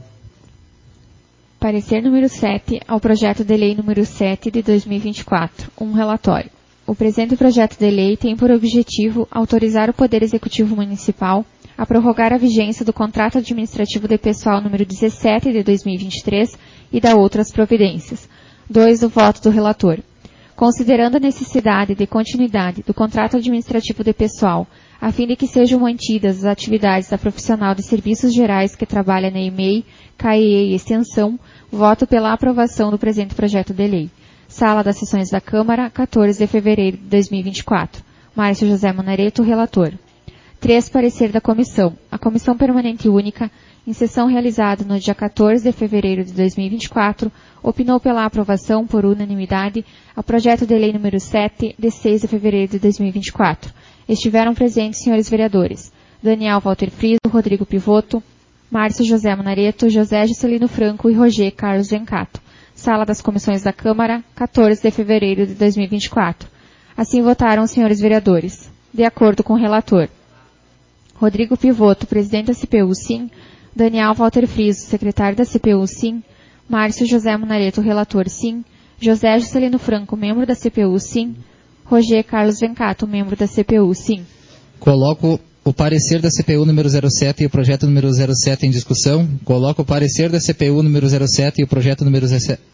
Parecer número sete ao projeto de lei número sete de dois mil e vinte e quatro. Um relatório. O presente projeto de lei tem por objetivo autorizar o Poder Executivo Municipal a prorrogar a vigência do contrato administrativo de pessoal número dezessete de dois mil e vinte e três e da outras providências. dois do voto do relator. Considerando a necessidade de continuidade do contrato administrativo de pessoal, a fim de que sejam mantidas as atividades da profissional de serviços gerais que trabalha na E M E I, K E E e Extensão, voto pela aprovação do presente projeto de lei. Sala das Sessões da Câmara, quatorze de fevereiro de dois mil e vinte e quatro. Márcio José Monareto, relator. três. Parecer da Comissão. A Comissão Permanente Única, em sessão realizada no dia quatorze de fevereiro de dois mil e vinte e quatro, opinou pela aprovação, por unanimidade, ao projeto de lei número sete, de seis de fevereiro de dois mil e vinte e quatro. Estiveram presentes os senhores vereadores Daniel Walter Friso, Rodrigo Pivotto, Márcio José Munareto, José Juscelino Franco e Roger Carlos Vencato. Sala das Comissões da Câmara, quatorze de fevereiro de dois mil e vinte e quatro. Assim votaram os senhores vereadores. De acordo com o relator. Rodrigo Pivoto, presidente da C P U, sim. Daniel Walter Friso, secretário da C P U, sim. Márcio José Munareto, relator, sim. José Juscelino Franco, membro da C P U, sim. Roger Carlos Vencato, membro da C P U, sim. Coloco o parecer da C P U número zero sete e o projeto número zero sete em discussão. Coloco o parecer da C P U número zero sete e o projeto número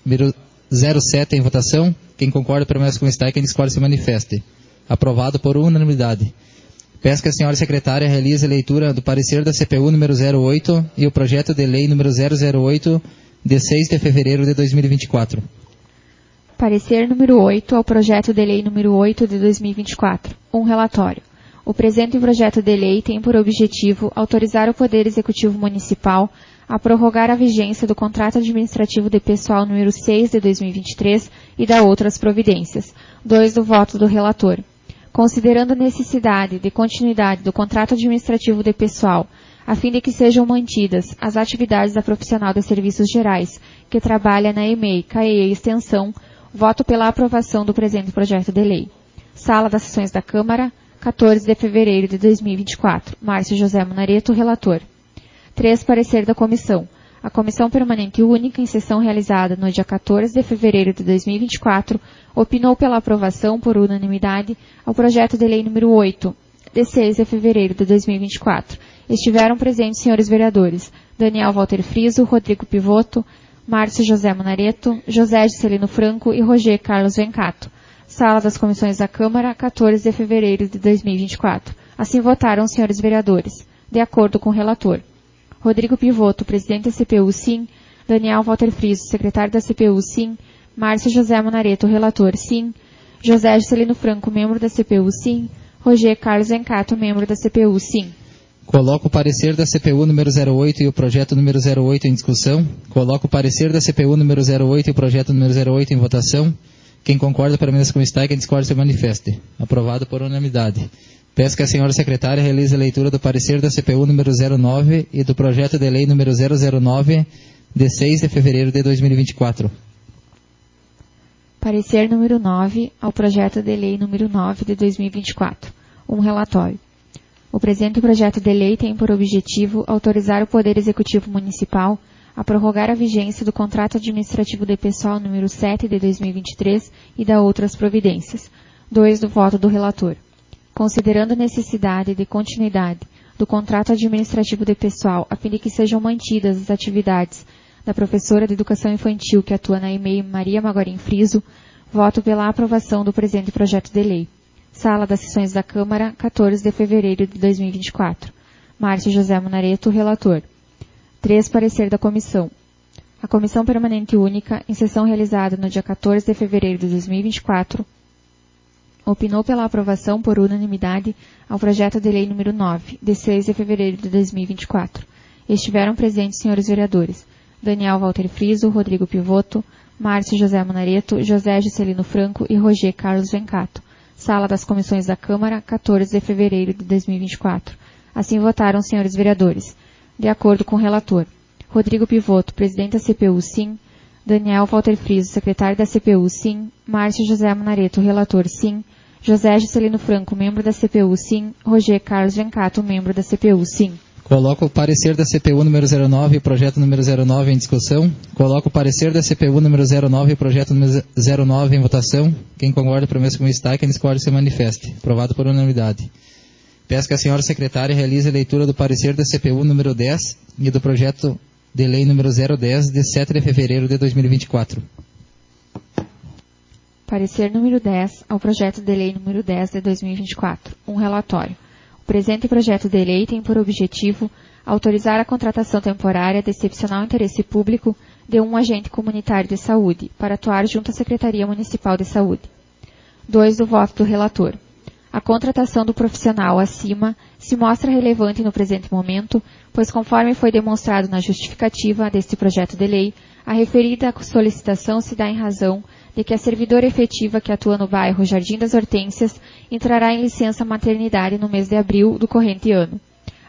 zero sete em votação. Quem concorda permanece como está e quem discorda se manifeste. Aprovado por unanimidade. Peço que a senhora secretária realize a leitura do parecer da C P U número zero oito e o projeto de lei número zero zero oito de seis de fevereiro de dois mil e vinte e quatro. Parecer número oito ao projeto de lei número oito de dois mil e vinte e quatro. Um relatório. O presente projeto de lei tem por objetivo autorizar o Poder Executivo Municipal a prorrogar a vigência do contrato administrativo de pessoal número seis de dois mil e vinte e três e da outras providências. dois do voto do relator. Considerando a necessidade de continuidade do contrato administrativo de pessoal, a fim de que sejam mantidas as atividades da profissional de serviços gerais, que trabalha na E M E I, C A E E Extensão, voto pela aprovação do presente projeto de lei. Sala das Sessões da Câmara, quatorze de fevereiro de dois mil e vinte e quatro. Márcio José Munareto, relator. três. Parecer da Comissão. A Comissão Permanente Única, em sessão realizada no dia quatorze de fevereiro de dois mil e vinte e quatro, opinou pela aprovação, por unanimidade, ao projeto de lei número oito, de seis de fevereiro de dois mil e vinte e quatro. Estiveram presentes os senhores vereadores Daniel Walter Friso, Rodrigo Pivoto, Márcio José Munareto, José Juscelino Franco e Roger Carlos Vencato. Sala das Comissões da Câmara, quatorze de fevereiro de dois mil e vinte e quatro. Assim votaram os senhores vereadores. De acordo com o relator. Rodrigo Pivoto, presidente da C P U, sim. Daniel Walter Friso, secretário da C P U, sim. Márcio José Munareto, relator, sim. José Juscelino Franco, membro da C P U, sim. Roger Carlos Vencato, membro da C P U, sim. Coloco o parecer da C P U número zero oito e o projeto número zero oito em discussão. Coloco o parecer da C P U número zero oito e o projeto número zero oito em votação. Quem concorda permaneça como está e quem discorda se manifeste. Aprovado por unanimidade. Peço que a senhora secretária realize a leitura do parecer da C P U número zero nove e do projeto de lei número zero zero nove de seis de fevereiro de dois mil e vinte e quatro. Parecer número nove ao projeto de lei número nove de dois mil e vinte e quatro. Um relatório. O presente projeto de lei tem por objetivo autorizar o Poder Executivo Municipal a prorrogar a vigência do contrato administrativo de pessoal número sete de dois mil e vinte e três e da outras providências. dois do voto do relator. Considerando a necessidade de continuidade do contrato administrativo de pessoal, a fim de que sejam mantidas as atividades da professora de educação infantil que atua na E M E I Maria Magorim Friso, voto pela aprovação do presente projeto de lei. Sala das Sessões da Câmara, quatorze de fevereiro de dois mil e vinte e quatro. Márcio José Munareto, relator. três. Parecer da Comissão. A Comissão Permanente Única, em sessão realizada no dia quatorze de fevereiro de dois mil e vinte e quatro, opinou pela aprovação por unanimidade ao projeto de lei número nove, de seis de fevereiro de dois mil e vinte e quatro. Estiveram presentes os senhores vereadores Daniel Walter Friso, Rodrigo Pivoto, Márcio José Munareto, José Juscelino Franco e Roger Carlos Vencato. Sala das Comissões da Câmara, quatorze de fevereiro de dois mil e vinte e quatro. Assim votaram os senhores vereadores. De acordo com o relator. Rodrigo Pivoto, presidente da C P U, sim. Daniel Walter Friso, secretário da C P U, sim. Márcio José Munareto, relator, sim. José Juscelino Franco, membro da C P U, sim. Roger Carlos Vencato, membro da C P U, sim. Coloco o parecer da C P U número zero nove e o projeto número zero nove em discussão. Coloco o parecer da C P U número zero nove e o projeto número zero nove em votação. Quem concorda permaneça como está e quem discorda se manifeste. Aprovado por unanimidade. Peço que a senhora secretária realize a leitura do parecer da C P U número dez e do projeto de lei número zero dez de sete de fevereiro de dois mil e vinte e quatro. Parecer número dez ao projeto de lei número dez de dois mil e vinte e quatro. Um relatório. O presente projeto de lei tem por objetivo autorizar a contratação temporária de excepcional interesse público de um agente comunitário de saúde para atuar junto à Secretaria Municipal de Saúde. dois do voto do relator. A contratação do profissional acima se mostra relevante no presente momento, pois conforme foi demonstrado na justificativa deste projeto de lei, a referida solicitação se dá em razão de que a servidora efetiva que atua no bairro Jardim das Hortênsias entrará em licença maternidade no mês de abril do corrente ano.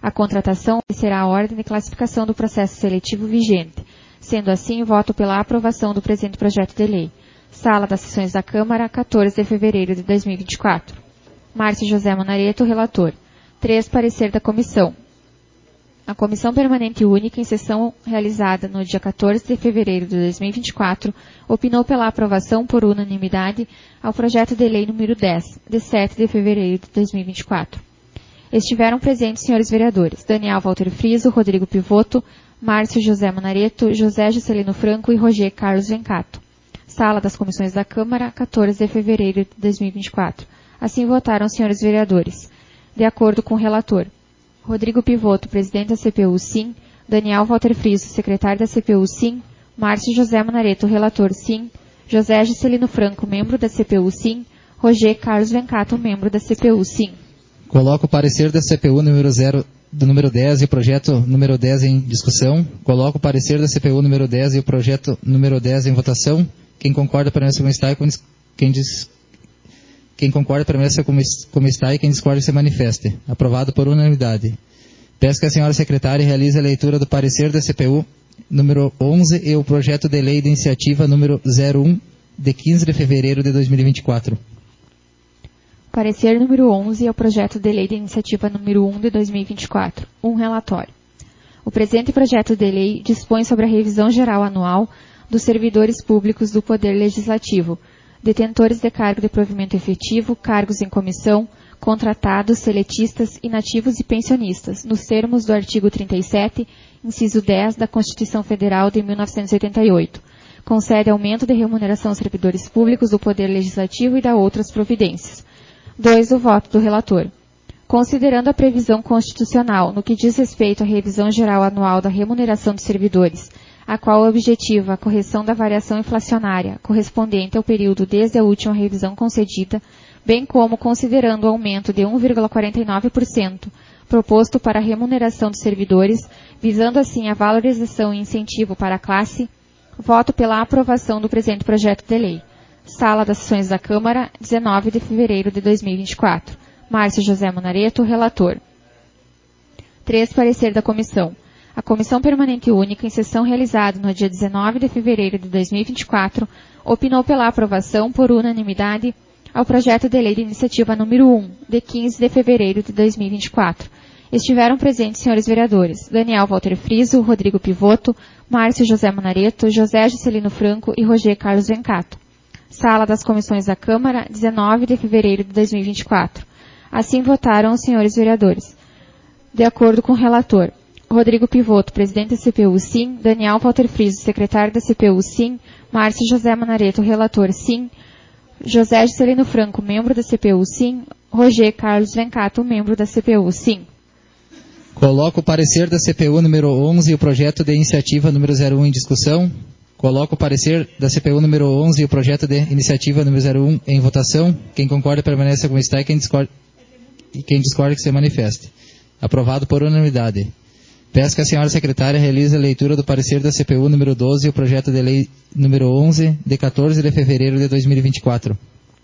A contratação será a ordem de classificação do processo seletivo vigente. Sendo assim, voto pela aprovação do presente projeto de lei. Sala das Sessões da Câmara, quatorze de fevereiro de dois mil e vinte e quatro. Márcio José Monareto, relator. três. Parecer da Comissão. A Comissão Permanente Única, em sessão realizada no dia quatorze de fevereiro de dois mil e vinte e quatro, opinou pela aprovação por unanimidade ao projeto de lei número dez, de sete de fevereiro de dois mil e vinte e quatro. Estiveram presentes senhores vereadores Daniel Walter Friso, Rodrigo Pivoto, Márcio José Monareto, José Juscelino Franco e Roger Carlos Vencato. Sala das Comissões da Câmara, quatorze de fevereiro de dois mil e vinte e quatro. Assim votaram os senhores vereadores. De acordo com o relator. Rodrigo Pivoto, presidente da C P U, sim. Daniel Walter Friso, secretário da C P U, sim. Márcio José Monareto, relator, sim. José Juscelino Franco, membro da C P U, sim. Roger Carlos Vencato, membro da C P U, sim. Coloco o parecer da C P U número zero, do número dez e o projeto número dez em discussão. Coloco o parecer da C P U número dez e o projeto número dez em votação. Quem concorda permanece como está e quem, diz, quem concorda permanece como, como está e quem discorda se manifeste. Aprovado por unanimidade. Peço que a senhora secretária realize a leitura do parecer da C P U número onze e o projeto de lei de iniciativa número zero um de quinze de fevereiro de dois mil e vinte e quatro. Parecer número onze é o projeto de lei de iniciativa número um de dois mil e vinte e quatro. Um relatório. O presente projeto de lei dispõe sobre a revisão geral anual dos servidores públicos do Poder Legislativo, detentores de cargo de provimento efetivo, cargos em comissão, contratados, seletistas, inativos e pensionistas, nos termos do artigo trinta e sete, inciso dez da Constituição Federal de mil novecentos e oitenta e oito. Concede aumento de remuneração aos servidores públicos do Poder Legislativo e dá outras providências. dois. O voto do relator. Considerando a previsão constitucional no que diz respeito à revisão geral anual da remuneração dos servidores, a qual objetiva a correção da variação inflacionária correspondente ao período desde a última revisão concedida, bem como considerando o aumento de um vírgula quarenta e nove por cento proposto para a remuneração dos servidores, visando assim a valorização e incentivo para a classe, voto pela aprovação do presente projeto de lei. Sala das Sessões da Câmara, dezenove de fevereiro de dois mil e vinte e quatro. Márcio José Monareto, relator. três. Parecer da Comissão. A Comissão Permanente Única, em sessão realizada no dia dezenove de fevereiro de dois mil e vinte e quatro, opinou pela aprovação, por unanimidade, ao projeto de lei de iniciativa número um, de quinze de fevereiro de dois mil e vinte e quatro. Estiveram presentes senhores vereadores Daniel Walter Friso, Rodrigo Pivoto, Márcio José Monareto, José Juscelino Franco e Roger Carlos Vencato. Sala das Comissões da Câmara, dezenove de fevereiro de dois mil e vinte e quatro. Assim votaram os senhores vereadores. De acordo com o relator. Rodrigo Pivoto, presidente da C P U, sim. Daniel Walter Friso, secretário da C P U, sim. Márcio José Monareto, relator, sim. José Juscelino Franco, membro da C P U, sim. Roger Carlos Vencato, membro da C P U, sim. Coloco o parecer da C P U número onze e o projeto de iniciativa número zero um em discussão. Coloco o parecer da C P U número onze e o projeto de iniciativa número zero um em votação. Quem concorda permanece como está e quem discorda, e quem discorda que se manifeste. Aprovado por unanimidade. Peço que a senhora secretária realize a leitura do parecer da C P U número doze e o projeto de lei número onze de quatorze de fevereiro de dois mil e vinte e quatro.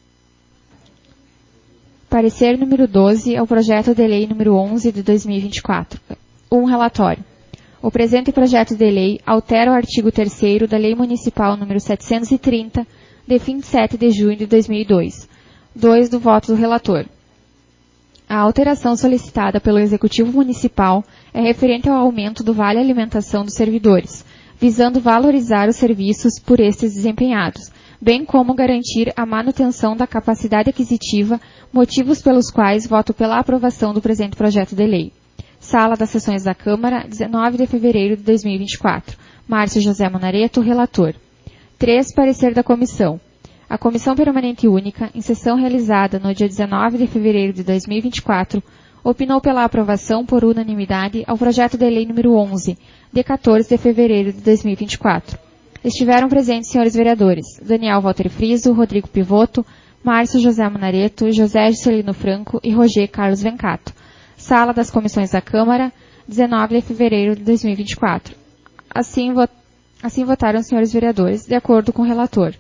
Parecer número doze ao projeto de lei número onze de dois mil e vinte e quatro. Um relatório. O presente projeto de lei altera o artigo terceiro da Lei Municipal número setecentos e trinta, de vinte e sete de junho de dois mil e dois. dois. Do voto do relator. A alteração solicitada pelo Executivo Municipal é referente ao aumento do Vale Alimentação dos servidores, visando valorizar os serviços por estes desempenhados, bem como garantir a manutenção da capacidade aquisitiva, motivos pelos quais voto pela aprovação do presente projeto de lei. Sala das Sessões da Câmara, dezenove de fevereiro de dois mil e vinte e quatro. Márcio José Monareto, relator. três. Parecer da Comissão. A Comissão Permanente Única, em sessão realizada no dia dezenove de fevereiro de dois mil e vinte e quatro, opinou pela aprovação por unanimidade ao projeto de lei número onze, de quatorze de fevereiro de dois mil e vinte e quatro. Estiveram presentes senhores vereadores Daniel Walter Friso, Rodrigo Pivoto, Márcio José Monareto, José Juscelino Franco e Roger Carlos Vencato. Sala das Comissões da Câmara, dezenove de fevereiro de dois mil e vinte e quatro. Assim, vo assim votaram os senhores vereadores, de acordo com o relator.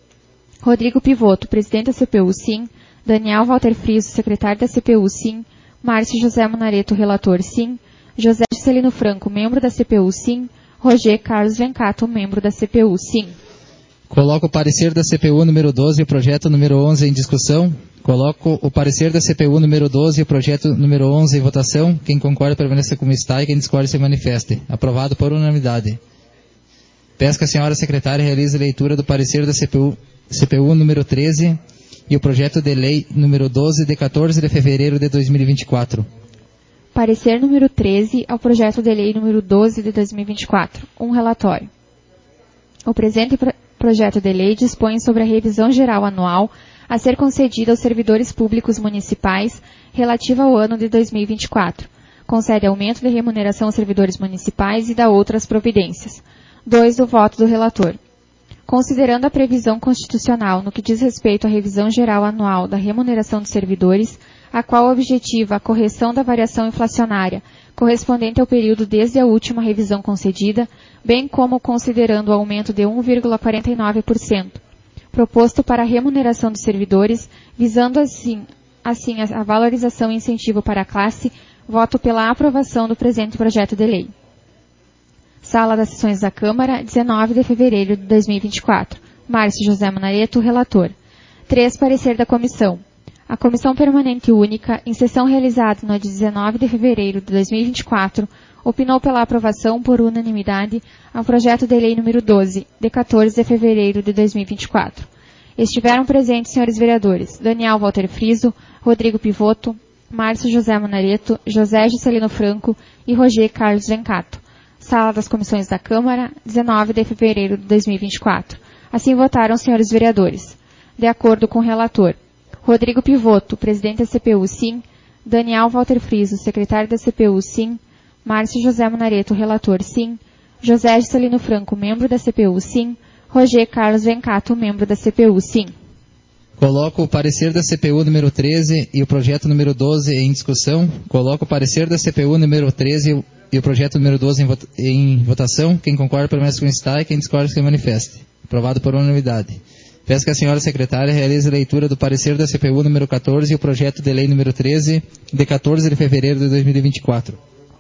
Rodrigo Pivoto, presidente da C P U, sim. Daniel Walter Friso, secretário da C P U, sim. Márcio José Munareto, relator, sim. José Juscelino Franco, membro da C P U, sim. Roger Carlos Vencato, membro da C P U, sim. Coloco o parecer da C P U número doze e o projeto número onze em discussão. Coloco o parecer da C P U número doze e o projeto número onze em votação. Quem concorda permaneça como está e quem discorda se manifeste. Aprovado por unanimidade. Peço que a senhora secretária realize a leitura do parecer da C P U, C P U número treze e o projeto de lei número doze de quatorze de fevereiro de dois mil e vinte e quatro. Parecer número treze ao projeto de lei número doze de dois mil e vinte e quatro. Um relatório. O presente pro projeto de lei dispõe sobre a revisão geral anual a ser concedida aos servidores públicos municipais relativa ao ano de dois mil e vinte e quatro. Concede aumento de remuneração aos servidores municipais e dá outras providências. dois. Do voto do relator. Considerando a previsão constitucional no que diz respeito à revisão geral anual da remuneração dos servidores, a qual objetiva a correção da variação inflacionária correspondente ao período desde a última revisão concedida, bem como considerando o aumento de um vírgula quarenta e nove por cento, proposto para a remuneração dos servidores, visando assim, assim a valorização e incentivo para a classe, voto pela aprovação do presente projeto de lei. Sala das Sessões da Câmara, dezenove de fevereiro de dois mil e vinte e quatro. Márcio José Munareto, relator. três. Parecer da Comissão. A Comissão Permanente Única, em sessão realizada no dia dezenove de fevereiro de dois mil e vinte e quatro, opinou pela aprovação por unanimidade ao projeto de lei número doze, de quatorze de fevereiro de dois mil e vinte e quatro. Estiveram presentes senhores vereadores Daniel Walter Friso, Rodrigo Pivoto, Márcio José Munareto, José Juscelino Franco e Roger Carlos Vencato. Sala das Comissões da Câmara, dezenove de fevereiro de dois mil e vinte e quatro. Assim votaram os senhores vereadores. De acordo com o relator, Rodrigo Pivoto, presidente da C P U, sim. Daniel Walter Friso, secretário da C P U, sim. Márcio José Munareto, relator, sim. José Juscelino Franco, membro da C P U, sim. Roger Carlos Vencato, membro da C P U, sim. Coloco o parecer da C P U número treze e o projeto número doze em discussão. Coloco o parecer da C P U número treze e o projeto número doze em, vota em votação. Quem concorda permanece como está e quem discorda se manifeste. Aprovado por unanimidade. Peço que a senhora secretária realize a leitura do parecer da C P U número quatorze e o projeto de lei número treze, de quatorze de fevereiro de dois mil e vinte e quatro.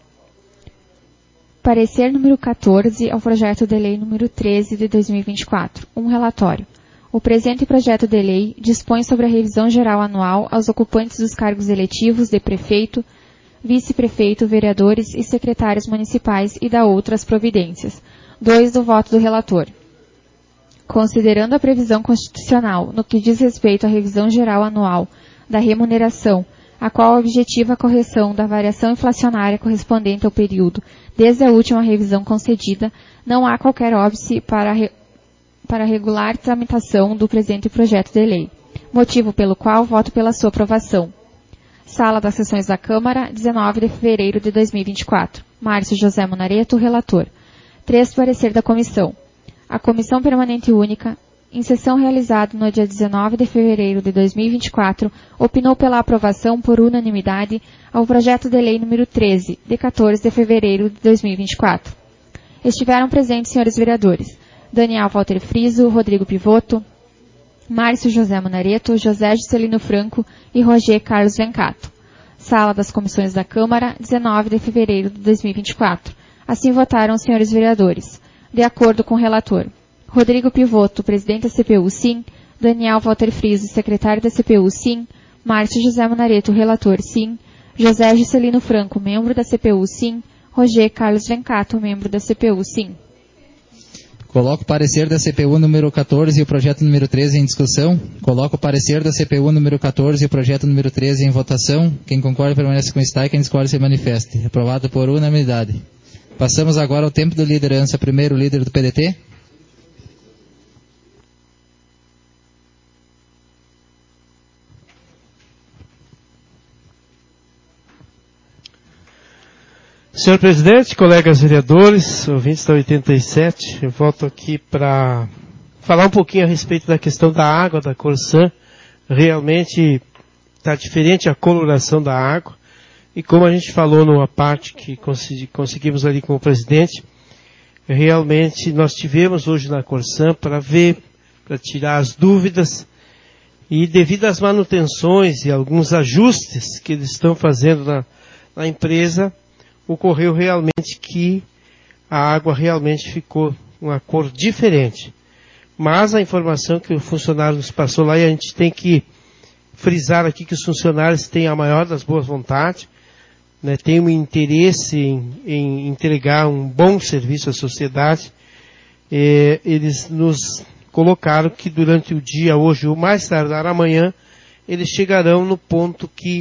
Parecer número quatorze ao projeto de lei número treze de dois mil e vinte e quatro. Um relatório. O presente projeto de lei dispõe sobre a revisão geral anual aos ocupantes dos cargos eletivos de prefeito, vice-prefeito, vereadores e secretários municipais e dá outras providências. dois. Do voto do relator. Considerando a previsão constitucional no que diz respeito à revisão geral anual da remuneração, a qual objetiva a correção da variação inflacionária correspondente ao período desde a última revisão concedida, não há qualquer óbice para, re, para regular tramitação do presente projeto de lei, motivo pelo qual voto pela sua aprovação. Sala das Sessões da Câmara, dezenove de fevereiro de dois mil e vinte e quatro. Márcio José Munareto, relator. três. Parecer da Comissão. A Comissão Permanente Única, em sessão realizada no dia dezenove de fevereiro de dois mil e vinte e quatro, opinou pela aprovação por unanimidade ao projeto de lei número treze, de quatorze de fevereiro de dois mil e vinte e quatro. Estiveram presentes senhores vereadores Daniel Walter Friso, Rodrigo Pivoto, Márcio José Munareto, José Juscelino Franco e Roger Carlos Vencato. Sala das Comissões da Câmara, dezenove de fevereiro de dois mil e vinte e quatro. Assim votaram os senhores vereadores. De acordo com o relator, Rodrigo Pivoto, presidente da C P U, sim. Daniel Walter Friso, secretário da C P U, sim. Márcio José Munareto, relator, sim. José Juscelino Franco, membro da C P U, sim. Roger Carlos Vencato, membro da C P U, sim. Coloco o parecer da C P U número quatorze e o projeto número treze em discussão. Coloco o parecer da C P U número quatorze e o projeto número treze em votação. Quem concorda permanece como está e quem discorda se manifeste. Aprovado por unanimidade. Passamos agora ao tempo de liderança. Primeiro, o líder do P D T. Senhor presidente, colegas vereadores, ouvintes da oitenta e sete, eu volto aqui para falar um pouquinho a respeito da questão da água da Corsã. Realmente está diferente a coloração da água. E como a gente falou numa parte que conseguimos ali com o presidente, realmente nós tivemos hoje na Corsã para ver, para tirar as dúvidas E devido às manutenções e alguns ajustes que eles estão fazendo na, na empresa, ocorreu realmente que a água realmente ficou uma cor diferente. Mas a informação que o funcionário nos passou lá, e a gente tem que frisar aqui que os funcionários têm a maior das boas vontades, né, têm um interesse em, em entregar um bom serviço à sociedade. É, eles nos colocaram que durante o dia, hoje ou mais tardar amanhã, eles chegarão no ponto que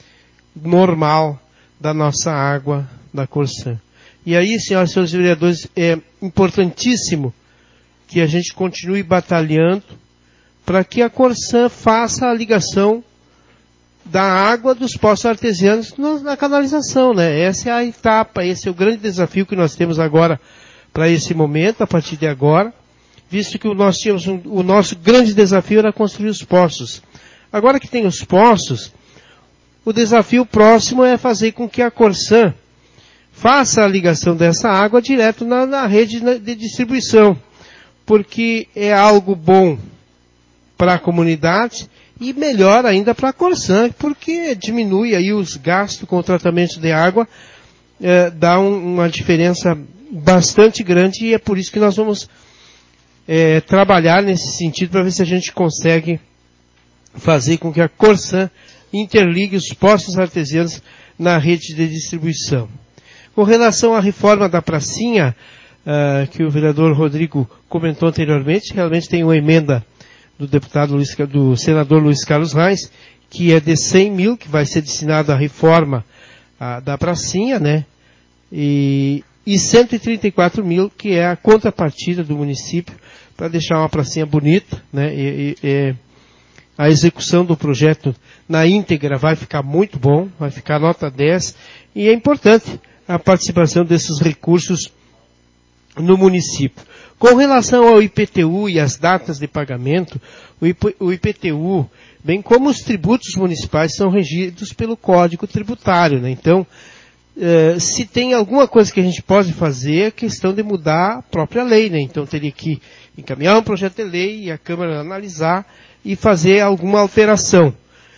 normal da nossa água da Corsã. E aí, senhoras e senhores vereadores, é importantíssimo que a gente continue batalhando para que a Corsã faça a ligação da água dos poços artesianos na canalização, né? Essa é a etapa, esse é o grande desafio que nós temos agora para esse momento, a partir de agora, visto que nós tínhamos um, o nosso grande desafio era construir os poços. Agora que tem os poços, o desafio próximo é fazer com que a Corsã faça a ligação dessa água direto na, na rede de distribuição, porque é algo bom para a comunidade e melhor ainda para a Corsã, porque diminui aí os gastos com o tratamento de água, eh, dá um, uma diferença bastante grande, e é por isso que nós vamos eh, trabalhar nesse sentido para ver se a gente consegue fazer com que a Corsã interligue os postos artesianos na rede de distribuição. Com relação à reforma da pracinha, uh, que o vereador Rodrigo comentou anteriormente, realmente tem uma emenda do deputado Luiz, do senador Luiz Carlos Reis, que é de cem mil, que vai ser destinado à reforma uh, da pracinha, né? E, e cento e trinta e quatro mil, que é a contrapartida do município, para deixar uma pracinha bonita, né? E, e, e a execução do projeto na íntegra vai ficar muito bom, vai ficar nota dez, e é importante a participação desses recursos no município. Com relação ao I P T U e as datas de pagamento, o I P T U, bem como os tributos municipais, são regidos pelo Código Tributário, né? Então, eh, se tem alguma coisa que a gente pode fazer, é questão de mudar a própria lei, né? Então, teria que encaminhar um projeto de lei e a Câmara analisar e fazer alguma alteração.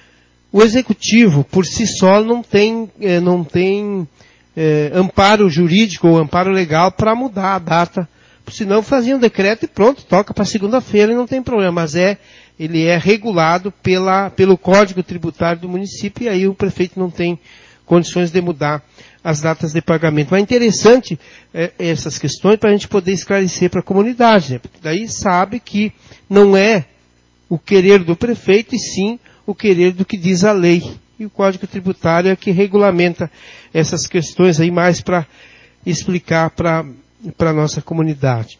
O Executivo, por si só, não tem, eh, não tem eh, amparo jurídico ou amparo legal para mudar a data. Senão fazia um decreto e pronto, toca para segunda-feira e não tem problema. Mas é, ele é regulado pela, pelo Código Tributário do município, e aí o prefeito não tem condições de mudar as datas de pagamento. Mas é interessante eh, essas questões para a gente poder esclarecer para a comunidade, né? Porque daí sabe que não é o querer do prefeito, e sim o querer do que diz a lei. E o Código Tributário é que regulamenta essas questões aí mais para explicar para para a nossa comunidade.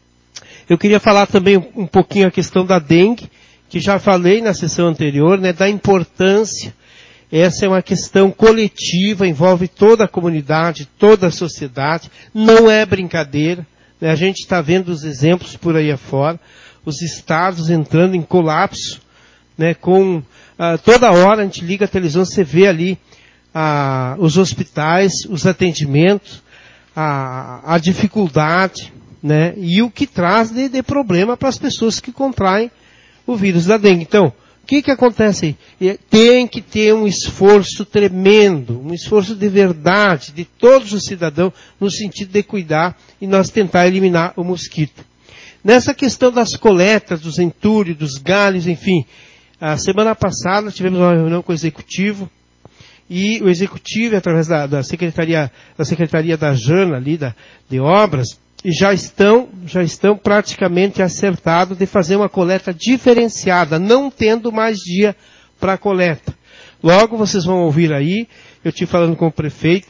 Eu queria falar também um, um pouquinho a questão da dengue, que já falei na sessão anterior, né, da importância. Essa é uma questão coletiva, envolve toda a comunidade, toda a sociedade, não é brincadeira, né? A gente está vendo os exemplos por aí afora, os estados entrando em colapso, né, com uh, toda hora a gente liga a televisão, você vê ali uh, os hospitais, os atendimentos, a, a dificuldade, né, e o que traz de, de problema para as pessoas que contraem o vírus da dengue. Então, o que que acontece aí? Tem que ter um esforço tremendo, um esforço de verdade de todos os cidadãos no sentido de cuidar e nós tentar eliminar o mosquito. Nessa questão das coletas, dos entulhos, dos galhos, enfim, a semana passada tivemos uma reunião com o Executivo, e o Executivo, através da, da Secretaria, da Secretaria da Jana ali, da, de Obras, já estão, já estão praticamente acertados de fazer uma coleta diferenciada, não tendo mais dia para coleta. Logo vocês vão ouvir aí, eu estive falando com o prefeito,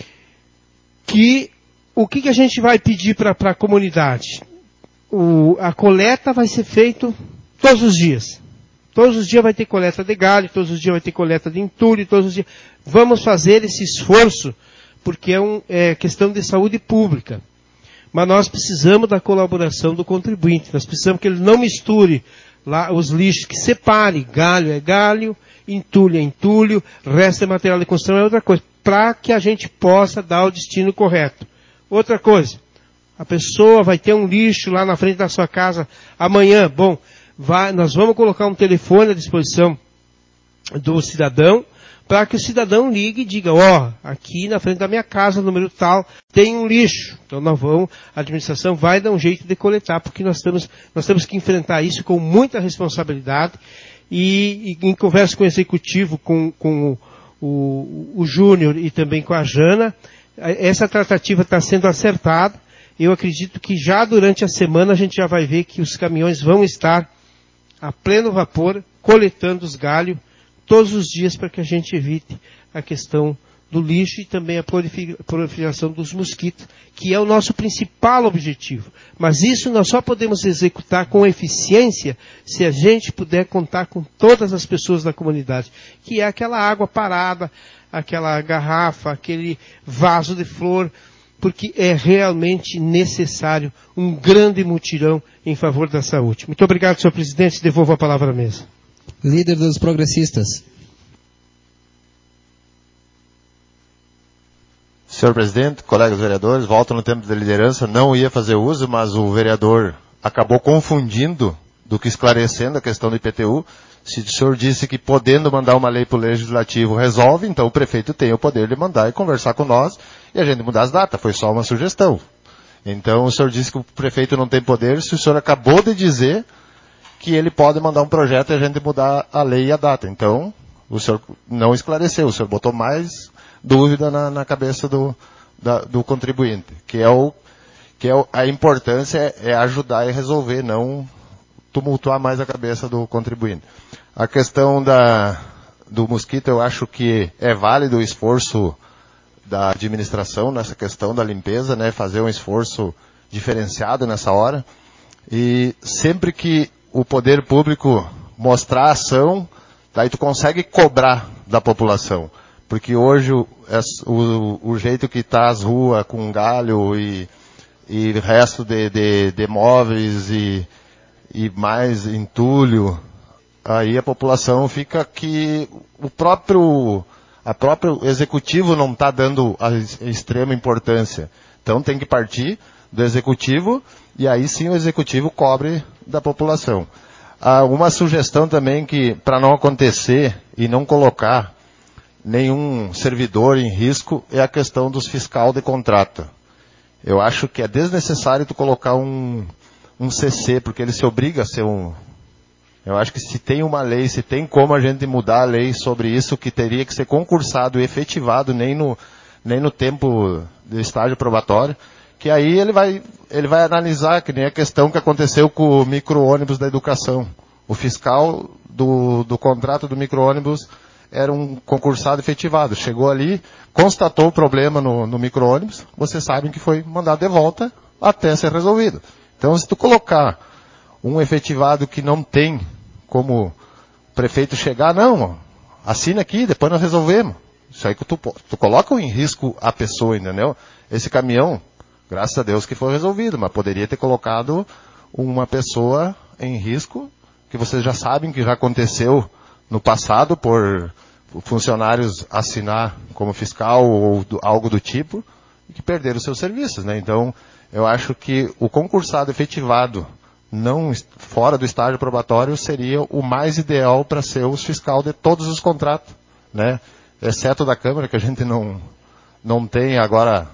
que o que, que a gente vai pedir para a comunidade? O, a coleta vai ser feita todos os dias. Todos os dias vai ter coleta de galho, todos os dias vai ter coleta de entulho, todos os dias. Vamos fazer esse esforço, porque é, um, é questão de saúde pública. Mas nós precisamos da colaboração do contribuinte. Nós precisamos que ele não misture lá os lixos, que separe. Galho é galho, entulho é entulho, resto é material de construção é outra coisa. Para que a gente possa dar o destino correto. Outra coisa, a pessoa vai ter um lixo lá na frente da sua casa amanhã. Bom, vai, nós vamos colocar um telefone à disposição do cidadão, para que o cidadão ligue e diga, ó, oh, aqui na frente da minha casa, número tal, tem um lixo. Então nós vamos, a administração vai dar um jeito de coletar, porque nós temos, nós temos que enfrentar isso com muita responsabilidade. E, e em conversa com o executivo, com, com o, o, o Júnior e também com a Jana, essa tratativa está sendo acertada. Eu acredito que já durante a semana a gente já vai ver que os caminhões vão estar a pleno vapor, coletando os galhos, todos os dias, para que a gente evite a questão do lixo e também a proliferação dos mosquitos, que é o nosso principal objetivo. Mas isso nós só podemos executar com eficiência se a gente puder contar com todas as pessoas da comunidade, que é aquela água parada, aquela garrafa, aquele vaso de flor, porque é realmente necessário um grande mutirão em favor da saúde. Muito obrigado, senhor presidente. Devolvo a palavra à mesa. Líder dos progressistas. Senhor presidente, colegas vereadores, volto no tempo da liderança, não ia fazer uso, mas o vereador acabou confundindo do que esclarecendo a questão do I P T U. Se o senhor disse que podendo mandar uma lei para o legislativo resolve, então o prefeito tem o poder de mandar e conversar com nós e a gente mudar as datas. Foi só uma sugestão. Então o senhor disse que o prefeito não tem poder, se o senhor acabou de dizer que ele pode mandar um projeto e a gente mudar a lei e a data. Então, o senhor não esclareceu, o senhor botou mais dúvida na, na cabeça do, da, do contribuinte, que é o, que é o, a importância é, é ajudar e resolver, não tumultuar mais a cabeça do contribuinte. A questão da, do mosquito, eu acho que é válido o esforço da administração nessa questão da limpeza, né, fazer um esforço diferenciado nessa hora, e sempre que o poder público mostrar ação, daí tu consegue cobrar da população. Porque hoje o, o, o jeito que está as ruas com galho e, e resto de, de, de móveis e, e mais entulho, aí a população fica que o próprio, a próprio executivo não está dando a extrema importância. Então tem que partir do executivo e aí sim o executivo cobre da população. Ah, uma sugestão também que, para não acontecer e não colocar nenhum servidor em risco, é a questão dos fiscal de contrato. Eu acho que é desnecessário tu colocar um, um C C, porque ele se obriga a ser um... Eu acho que se tem uma lei, se tem como a gente mudar a lei sobre isso, que teria que ser concursado e efetivado nem no, nem no tempo do estágio probatório, que aí ele vai, ele vai analisar, que nem a questão que aconteceu com o micro-ônibus da educação. O fiscal do, do contrato do micro-ônibus era um concursado efetivado. Chegou ali, constatou o problema no, no micro-ônibus, vocês sabem que foi mandado de volta até ser resolvido. Então, se tu colocar um efetivado que não tem como o prefeito chegar, não, assina aqui, depois nós resolvemos. Isso aí que tu, tu coloca em risco a pessoa, entendeu? Esse caminhão, graças a Deus que foi resolvido, mas poderia ter colocado uma pessoa em risco, que vocês já sabem que já aconteceu no passado por funcionários assinar como fiscal ou do, algo do tipo, e que perderam seus serviços, né? Então, eu acho que o concursado efetivado, não fora do estágio probatório, seria o mais ideal para ser o fiscal de todos os contratos, né? Exceto da Câmara, que a gente não, não tem agora,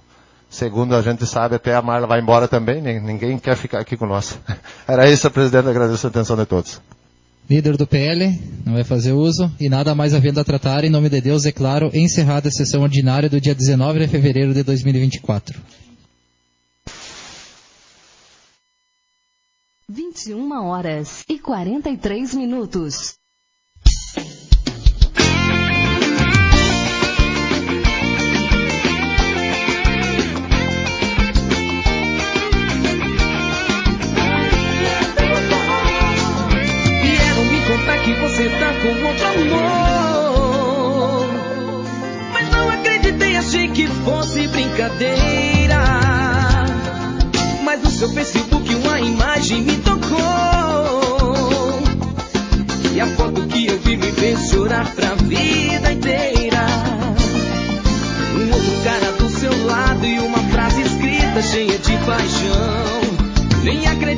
segundo a gente sabe, até a Marla vai embora também, ninguém quer ficar aqui com nós. Era isso, presidente, agradeço a atenção de todos. Líder do P L, não vai fazer uso, e nada mais havendo a tratar, em nome de Deus, declaro encerrada a sessão ordinária do dia dezenove de fevereiro de dois mil e vinte e quatro. vinte e uma horas e quarenta e três minutos. Vieram me contar que você tá com outro amor, mas não acreditei, achei que fosse brincadeira. Mas no seu Facebook uma imagem me tocou, e a foto que eu vi me fez chorar pra vida inteira. Um outro cara do seu lado e uma frase escrita cheia de paixão. Nem acredito